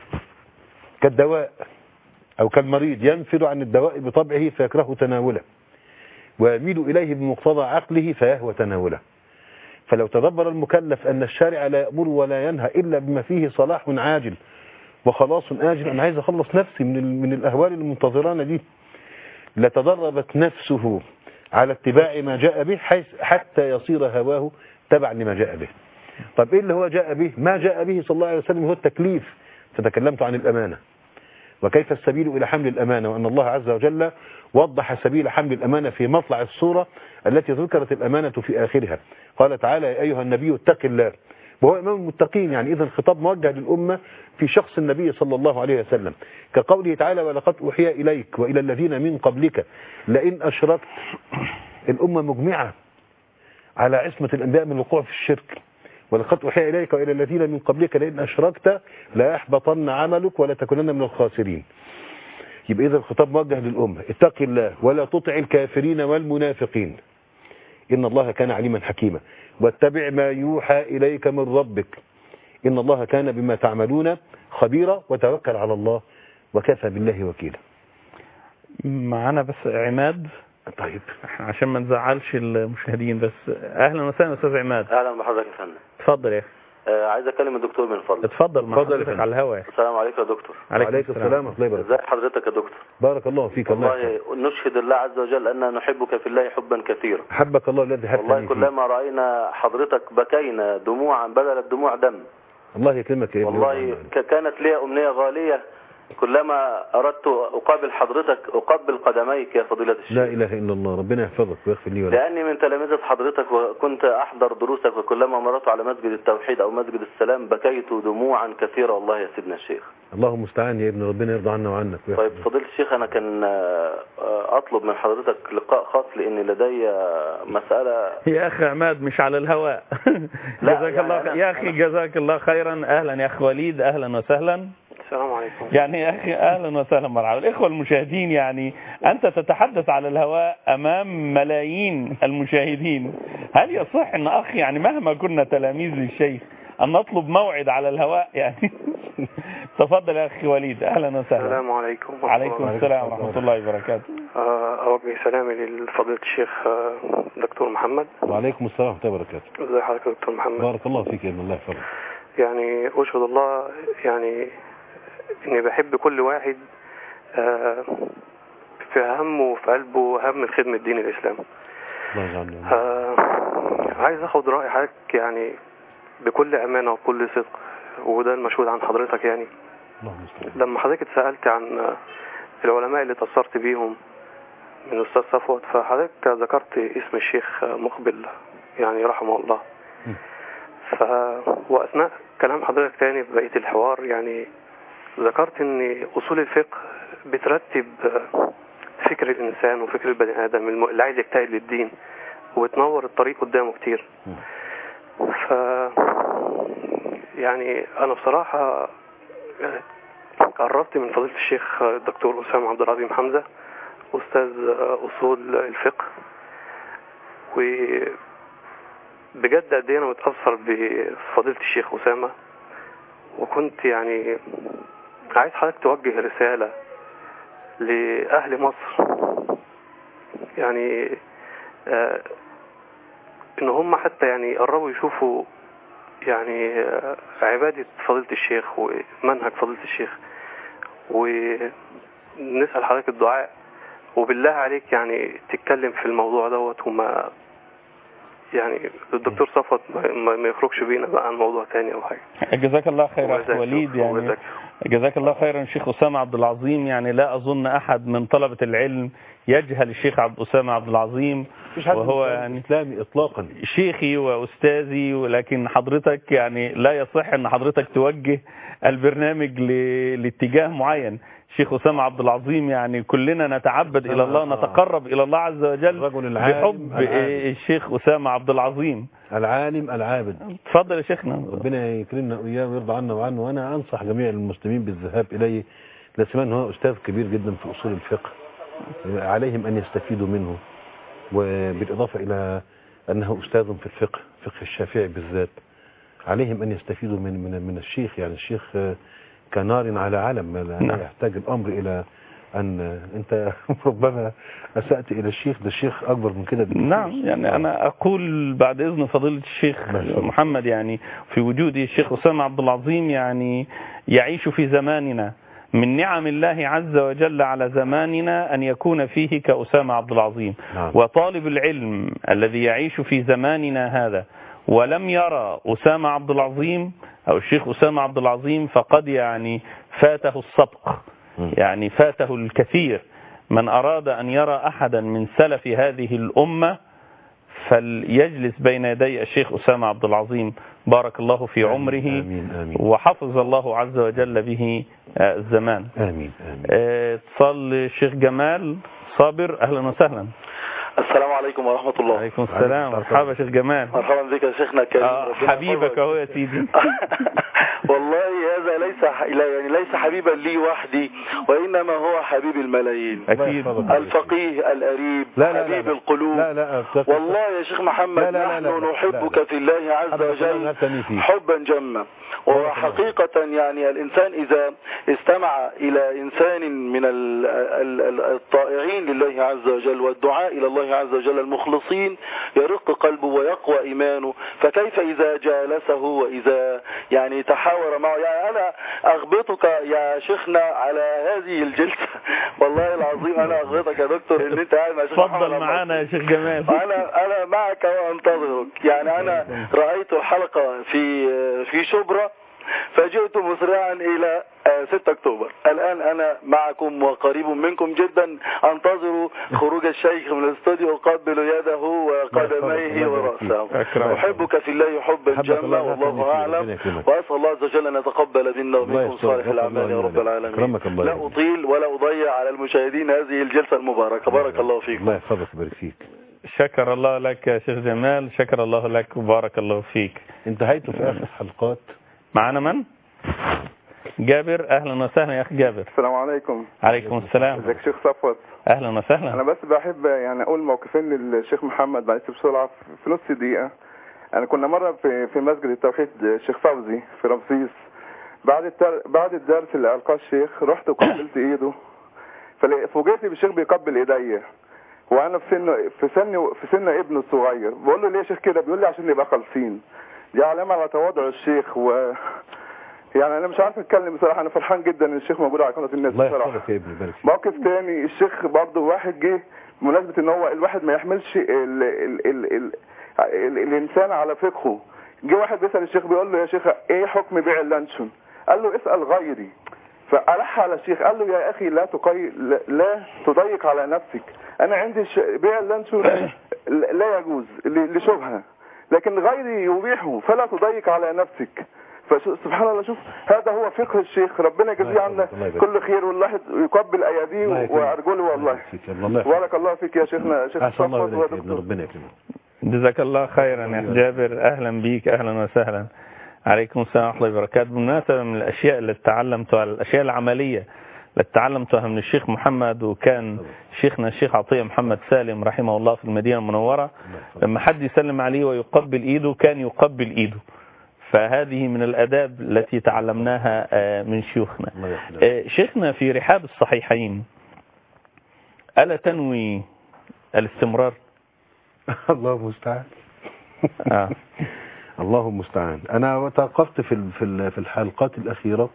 كالدواء أو كالمريض ينفر عن الدواء بطبعه فيكره تناوله ويميل إليه بمقتضى عقله فيهوى تناوله. فلو تدبر المكلف أن الشارع لا يأمر ولا ينهى إلا بما فيه صلاح عاجل وخلاص آجل، أنا عايز أخلص نفسي من الأهوال المنتظران دي، لتدربت نفسه على اتباع ما جاء به حتى يصير هواه تبع لما جاء به. طب إيه اللي هو جاء به؟ ما جاء به صلى الله عليه وسلم هو التكليف. فتكلمت عن الأمانة وكيف السبيل إلى حمل الأمانة، وأن الله عز وجل وضح سبيل حمل الأمانة في مطلع السورة التي ذكرت الأمانة في آخرها. قال تعالى يا أيها النبي اتق الله، وهو إمام المتقين، يعني إذا الخطاب موجه للأمة في شخص النبي صلى الله عليه وسلم، كقوله تعالى ولقد أوحي إليك وإلى الذين من قبلك لئن أشركت. الأمة مجمعة على عصمة الأنبياء من الوقوع في الشرك. ولقد أوحي إليك وإلى الذين من قبلك لئن أشركت لا يحبطن عملك ولا تكونن من الخاسرين. يبقى إذا الخطاب موجه للأمة اتق الله ولا تطع الكافرين والمنافقين إن الله كان عليما حكيما، واتبع ما يوحى إليك من ربك إن الله كان بما تعملون خبيرا، وتوكل على الله وكفى بالله وكيلا. معنا بس عماد. طيب عشان ما نزعلش المشاهدين بس، اهلا وسهلا استاذ عماد. اهلا بحضرتك يا فندم. اتفضل يا اخي. عايز اكلم الدكتور من فضلك. اتفضل مع حضرتك على الهواء يا اخي. السلام عليكم يا دكتور. عليكم السلام ورحمه الله وبركاته. ازي حضرتك يا دكتور؟ بارك الله فيك. والله نشهد الله عز وجل أننا نحبك في الله حبا كثيرا. حبك الله الذي حبني والله كلما رأينا حضرتك بكينا دموعا بدل الدموع دم. الله يكرمك يا ابني. والله كانت لي أمنية غالية، كلما أردت أقابل حضرتك أقبل قدميك يا فضيلة الشيخ. لا إله إلا الله، ربنا يحفظك ويغفر لي ولك. لأني من تلامذة حضرتك وكنت أحضر دروسك، وكلما مررت على مسجد التوحيد أو مسجد السلام بكيت دموعا كثيرة والله يا سيدنا الشيخ. الله المستعان يا ابن، ربنا يرضى عنا وعنك. طيب فضيلة الشيخ، أنا كان أطلب من حضرتك لقاء خاص لأن لدي مسألة. يا أخي عماد مش على الهواء. جزاك الله يا أخي، جزاك الله خيرا. أهلا يا أخي وليد، أهلا وسهلا. السلام عليكم. يعني يا أخي أهلا وسهلا مرحبا. الإخوة المشاهدين، يعني أنت تتحدث على الهواء أمام ملايين المشاهدين، هل يصح أن أخي يعني مهما كنا تلاميذ للشيخ أن نطلب موعد على الهواء يعني؟ تفضل يا أخي وليد، أهلا وسهلا. السلام عليكم. عليكم السلام ورحمة الله وبركاته. أوجه سلامي لفضيلة الشيخ دكتور محمد. وعليكم السلام ورحمة الله وبركاته. ازي حضرتك يا دكتور محمد؟ بارك الله فيك يا ابن، الله يحفظك. يعني أشهد الله يعني إني بحب كل واحد في همه وفي قلبه هم الخدمة الدين الإسلام. عايز أخد رأي حضرتك يعني بكل أمانة وبكل صدق، وده المشهود عن حضرتك. يعني لما حضرتك اتسألت عن العلماء اللي تأثرت بيهم من الأستاذ صفوت، فحضرتك ذكرت اسم الشيخ مقبل يعني رحمه الله. وأثناء كلام حضرتك تاني في بقية الحوار يعني ذكرت ان اصول الفقه بترتب فكر الانسان وفكر البني ادم اللي عايز يجتهد للدين وتنور الطريق قدامه كتير. يعني انا بصراحة قربت من فضيلة الشيخ الدكتور أسامة عبد العظيم حمزة أستاذ أصول الفقه، وبجد قد ايه انا متأثر بفضيلة الشيخ أسامة، وكنت يعني عايز حضرتك توجه رسالة لأهل مصر يعني إن هم حتى يعني قربوا يشوفوا يعني عبادة فضيلة الشيخ ومنهج فضيلة الشيخ، ونسأل حضرتك الدعاء، وبالله عليك يعني تتكلم في الموضوع دوت وما يعني الدكتور صفوت ما يخرجش بينا بقى عن موضوع تاني او حاجه. جزاك الله خير اخ وليد. يعني جزاك الله خيرا الشيخ أسامة عبد العظيم. يعني لا أظن أحد من طلبة العلم يجهل الشيخ أسامة عبد العظيم، وهو يعني إسلامي إطلاقا شيخي وأستاذي، ولكن حضرتك يعني لا يصح أن حضرتك توجه البرنامج لاتجاه معين. الشيخ أسامة عبد العظيم يعني كلنا نتعبد إلى الله، نتقرب إلى الله عز وجل بحب الشيخ أسامة عبد العظيم العالم العابد. تفضل يا شيخنا. ربنا يكرمنا وإياه ويرضى عنا وعنه. وأنا أنصح جميع المسلمين بالذهاب إليه، لا سيما أنه هو أستاذ كبير جدا في أصول الفقه، عليهم أن يستفيدوا منه، وبالإضافة إلى أنه أستاذ في الفقه، فقه الشافعي بالذات، عليهم أن يستفيدوا من الشيخ. يعني الشيخ كنار على علم، لا يحتاج الأمر إلى أن أنت ربما أسأت إلى الشيخ، ده الشيخ أكبر من كده بكثير. نعم، يعني أنا أقول بعد إذن فضيلة الشيخ محمد، يعني في وجود الشيخ أسامة عبد العظيم يعني يعيش في زماننا. من نعم الله عز وجل على زماننا أن يكون فيه كأسامة عبد العظيم. نعم. وطالب العلم الذي يعيش في زماننا هذا ولم يرى أسامة عبد العظيم أو الشيخ أسامة عبد العظيم فقد يعني فاته السبق، يعني فاته الكثير. من أراد أن يرى أحدا من سلف هذه الأمة فليجلس بين يدي الشيخ أسامة عبد العظيم، بارك الله في عمره. آمين آمين. وحفظ الله عز وجل به الزمان. آمين آمين. اتصال الشيخ جمال صابر، أهلا وسهلا. السلام عليكم ورحمة الله. عليكم السلام. مرحبا شيخ جمال. مرحبا بك يا شيخنا الكريم. حبيبك اهو يا سيدي. والله هذا ليس حبيبا لي وحدي، وإنما هو حبيب الملايين. أكيد. الفقيه الأريب، حبيب القلوب. والله يا شيخ محمد نحن نحبك في الله عز وجل حبا جما. وحقيقة يعني الإنسان إذا استمع إلى إنسان من الطائعين لله عز وجل والدعاء إلى الله عز وجل المخلصين يرق قلبه ويقوى إيمانه، فكيف إذا جالسه وإذا يعني تحاور معه. يعني أنا أغبطك يا شيخنا على هذه الجلسة، والله العظيم أنا أغبطك يا دكتور إن أنت قاعد مع شيخ محمد. تفضل معانا يا شيخ جمال. أنا معك وأنتظرك. يعني أنا رأيت الحلقة في شبرا فجئت مسرعا إلى 6 أكتوبر. الآن أنا معكم وقريب منكم جدا، أنتظر خروج الشيخ من الاستوديو، أقبل يده وقدميه ورأسه. أحبك في الله حبا جما والله أعلم، وأسأل الله عز وجل أن يتقبل منا ومنكم صالح الأعمال يا رب العالمين. لا أطيل ولا أضيع على المشاهدين هذه الجلسة المباركة. بارك الله فيكم. الله يحفظك ويبارك فيك. شكر الله لك يا شيخ جمال، شكر الله لك وبارك الله فيك. انتهيت في آخر الحلقات. معنا من؟ جابر، اهلا وسهلا يا اخي جابر. السلام عليكم. عليكم السلام. ازيك يا شيخ صفوت؟ اهلا وسهلا. انا بس بحب يعني اقول موقفين للشيخ محمد معلش بسرعه في نص دقيقه. انا كنا مره في مسجد التوحيد الشيخ فوزي في رمسيس، بعد الدرس اللي القاه الشيخ رحت وقبلت ايده، فوجئت بالشيخ بيقبل ايديا وانا في سن ابنه الصغير. بقول له ليه يا شيخ كده؟ بيقول لي عشان نبقى خالصين. دي علامه على تواضع الشيخ. يعني انا مش عارف اتكلم بصراحه. انا فرحان جدا ان الشيخ موجود على قناه الناس بصراحه. الله يحفظك يا ابني، بارك فيك. موقف تاني، الشيخ برضه واحد جه بمناسبه ان هو الواحد ما يحملش الانسان على فقهه. جه واحد بيسال الشيخ بيقول له يا شيخ ايه حكم بيع اللانشون؟ قال له اسال غيري. فألح على الشيخ قال له يا اخي لا تضيق على نفسك. انا عندي بيع اللانشون لا يجوز لشبهه، لكن غيري يبيحه فلا تضيق على نفسك. فسبحان الله، شوف هذا هو فقه الشيخ. ربنا يجزيه عنا كل خير، والله يقبل اياديه وارجله. والله بارك الله فيك يا شيخنا شيخ صفوت ودكتور. ربنا يكرمك. جزاك الله خيرا يا جابر، اهلا بيك، اهلا وسهلا. عليكم السلام ورحمه الله وبركاته. بالمناسبه من الاشياء اللي تعلمتها، الاشياء العمليه اللي تعلمتها من الشيخ محمد، وكان شيخنا الشيخ عطية محمد سالم رحمه الله في المدينة المنورة، لما حد يسلم عليه ويقبل ايده كان يقبل ايده. فهذه من الاداب التي تعلمناها من شيوخنا. شيخنا في رحاب الصحيحين ألا تنوي الاستمرار؟ الله المستعان. الله المستعان. انا توقفت في الحلقات الاخيره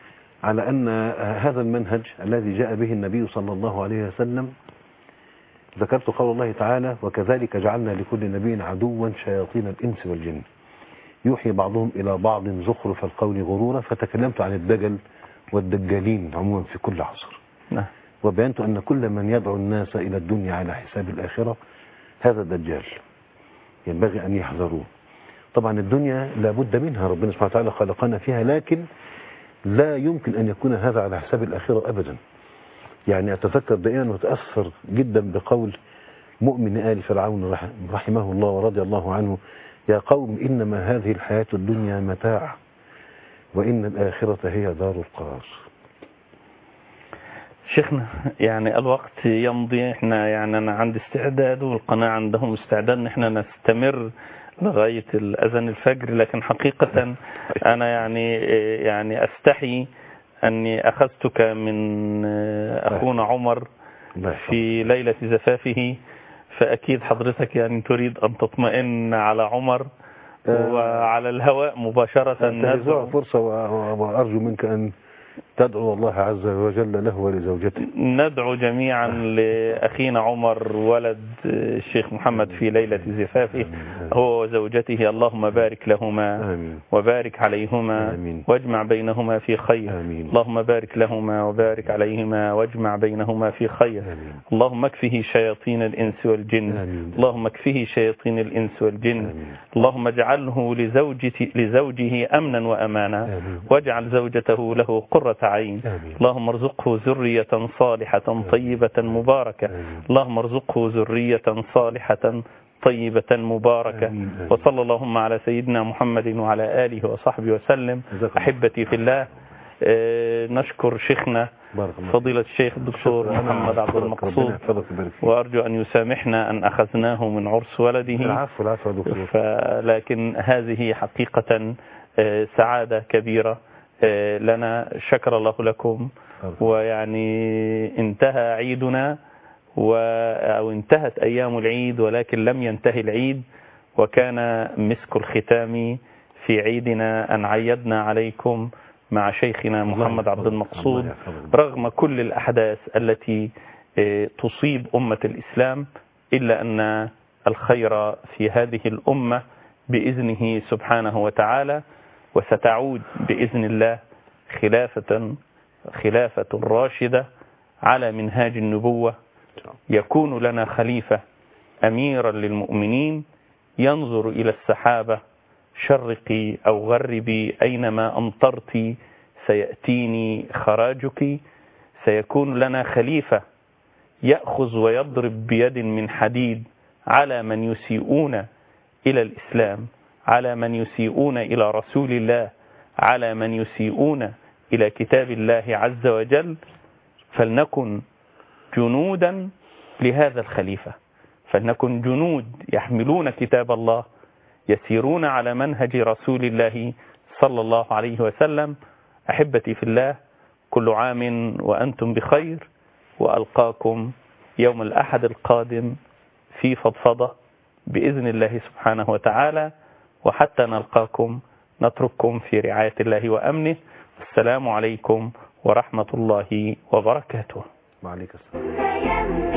على أن هذا المنهج الذي جاء به النبي صلى الله عليه وسلم ذكرت قول الله تعالى: وكذلك جعلنا لكل نبي عدوا شياطين الإنس والجن يوحي بعضهم إلى بعض زخرف القول غرورا. فتكلمت عن الدجل والدجالين عموما في كل عصر، وبينت أن كل من يدعو الناس إلى الدنيا على حساب الآخرة هذا دجال، ينبغي أن يحذروه. طبعا الدنيا لابد منها، ربنا سبحانه وتعالى خلقنا فيها، لكن لا يمكن أن يكون هذا على حساب الآخرة أبدا. يعني أتذكر دائما وتأثر جدا بقول مؤمن آل فرعون رحمه الله ورضي الله عنه: يا قوم إنما هذه الحياة الدنيا متاع وإن الآخرة هي دار القرار. شيخنا يعني الوقت يمضي، احنا يعني أنا عندي استعداد والقناة عندهم استعداد ان احنا نستمر لغاية الأذان الفجر، لكن حقيقة أنا يعني أستحي أني أخذتك من أخونا عمر في ليلة زفافه، فأكيد حضرتك يعني تريد أن تطمئن على عمر وعلى الهواء مباشرة. ندعو فرصة وأرجو منك أن تدعو الله عز وجل له ولزوجته. ندعو جميعا لأخينا عمر ولد الشيخ محمد في ليلة زفافه هو وزوجته، اللهم بارك لهما وبارك عليهما واجمع بينهما في خير. اللهم بارك لهما وبارك عليهما واجمع بينهما في خير. اللهم اكفه شياطين الإنس والجن. اللهم اكفه شياطين الإنس والجن. اللهم اجعله لزوجه أمنا وأمانا، واجعل زوجته له قرة عين. اللهم ارزقه ذرية صالحة طيبة مباركة. اللهم ارزقه ذرية صالحة طيبة مباركة. وصلى اللهم على سيدنا محمد وعلى آله وصحبه وسلم. أحبتي في الله، نشكر شيخنا فضيلة الشيخ الدكتور محمد عبد المقصود، وأرجو أن يسامحنا أن أخذناه من عرس ولده. العفو دكتور. لكن هذه حقيقة سعادة كبيرة لنا، شكر الله لكم. ويعني انتهى عيدنا أو انتهت أيام العيد، ولكن لم ينتهي العيد، وكان مسك الختام في عيدنا أن عيدنا عليكم مع شيخنا محمد عبد المقصود رغم كل الأحداث التي تصيب أمة الإسلام، إلا أن الخير في هذه الأمة بإذنه سبحانه وتعالى، وستعود بإذن الله خلافة راشدة على منهاج النبوة. يكون لنا خليفة أميرا للمؤمنين ينظر إلى السحابة: شرقي أو غربي أينما أمطرت سيأتيني خراجك. سيكون لنا خليفة يأخذ ويضرب بيد من حديد على من يسيئون إلى الإسلام، على من يسيئون إلى رسول الله، على من يسيئون إلى كتاب الله عز وجل. فلنكن جنودا لهذا الخليفة، فلنكن جنود يحملون كتاب الله، يسيرون على منهج رسول الله صلى الله عليه وسلم. أحبتي في الله، كل عام وأنتم بخير، وألقاكم يوم الأحد القادم في فضفضة بإذن الله سبحانه وتعالى. وحتى نلقاكم نترككم في رعاية الله وأمنه. السلام عليكم ورحمة الله وبركاته. وعليكم السلام.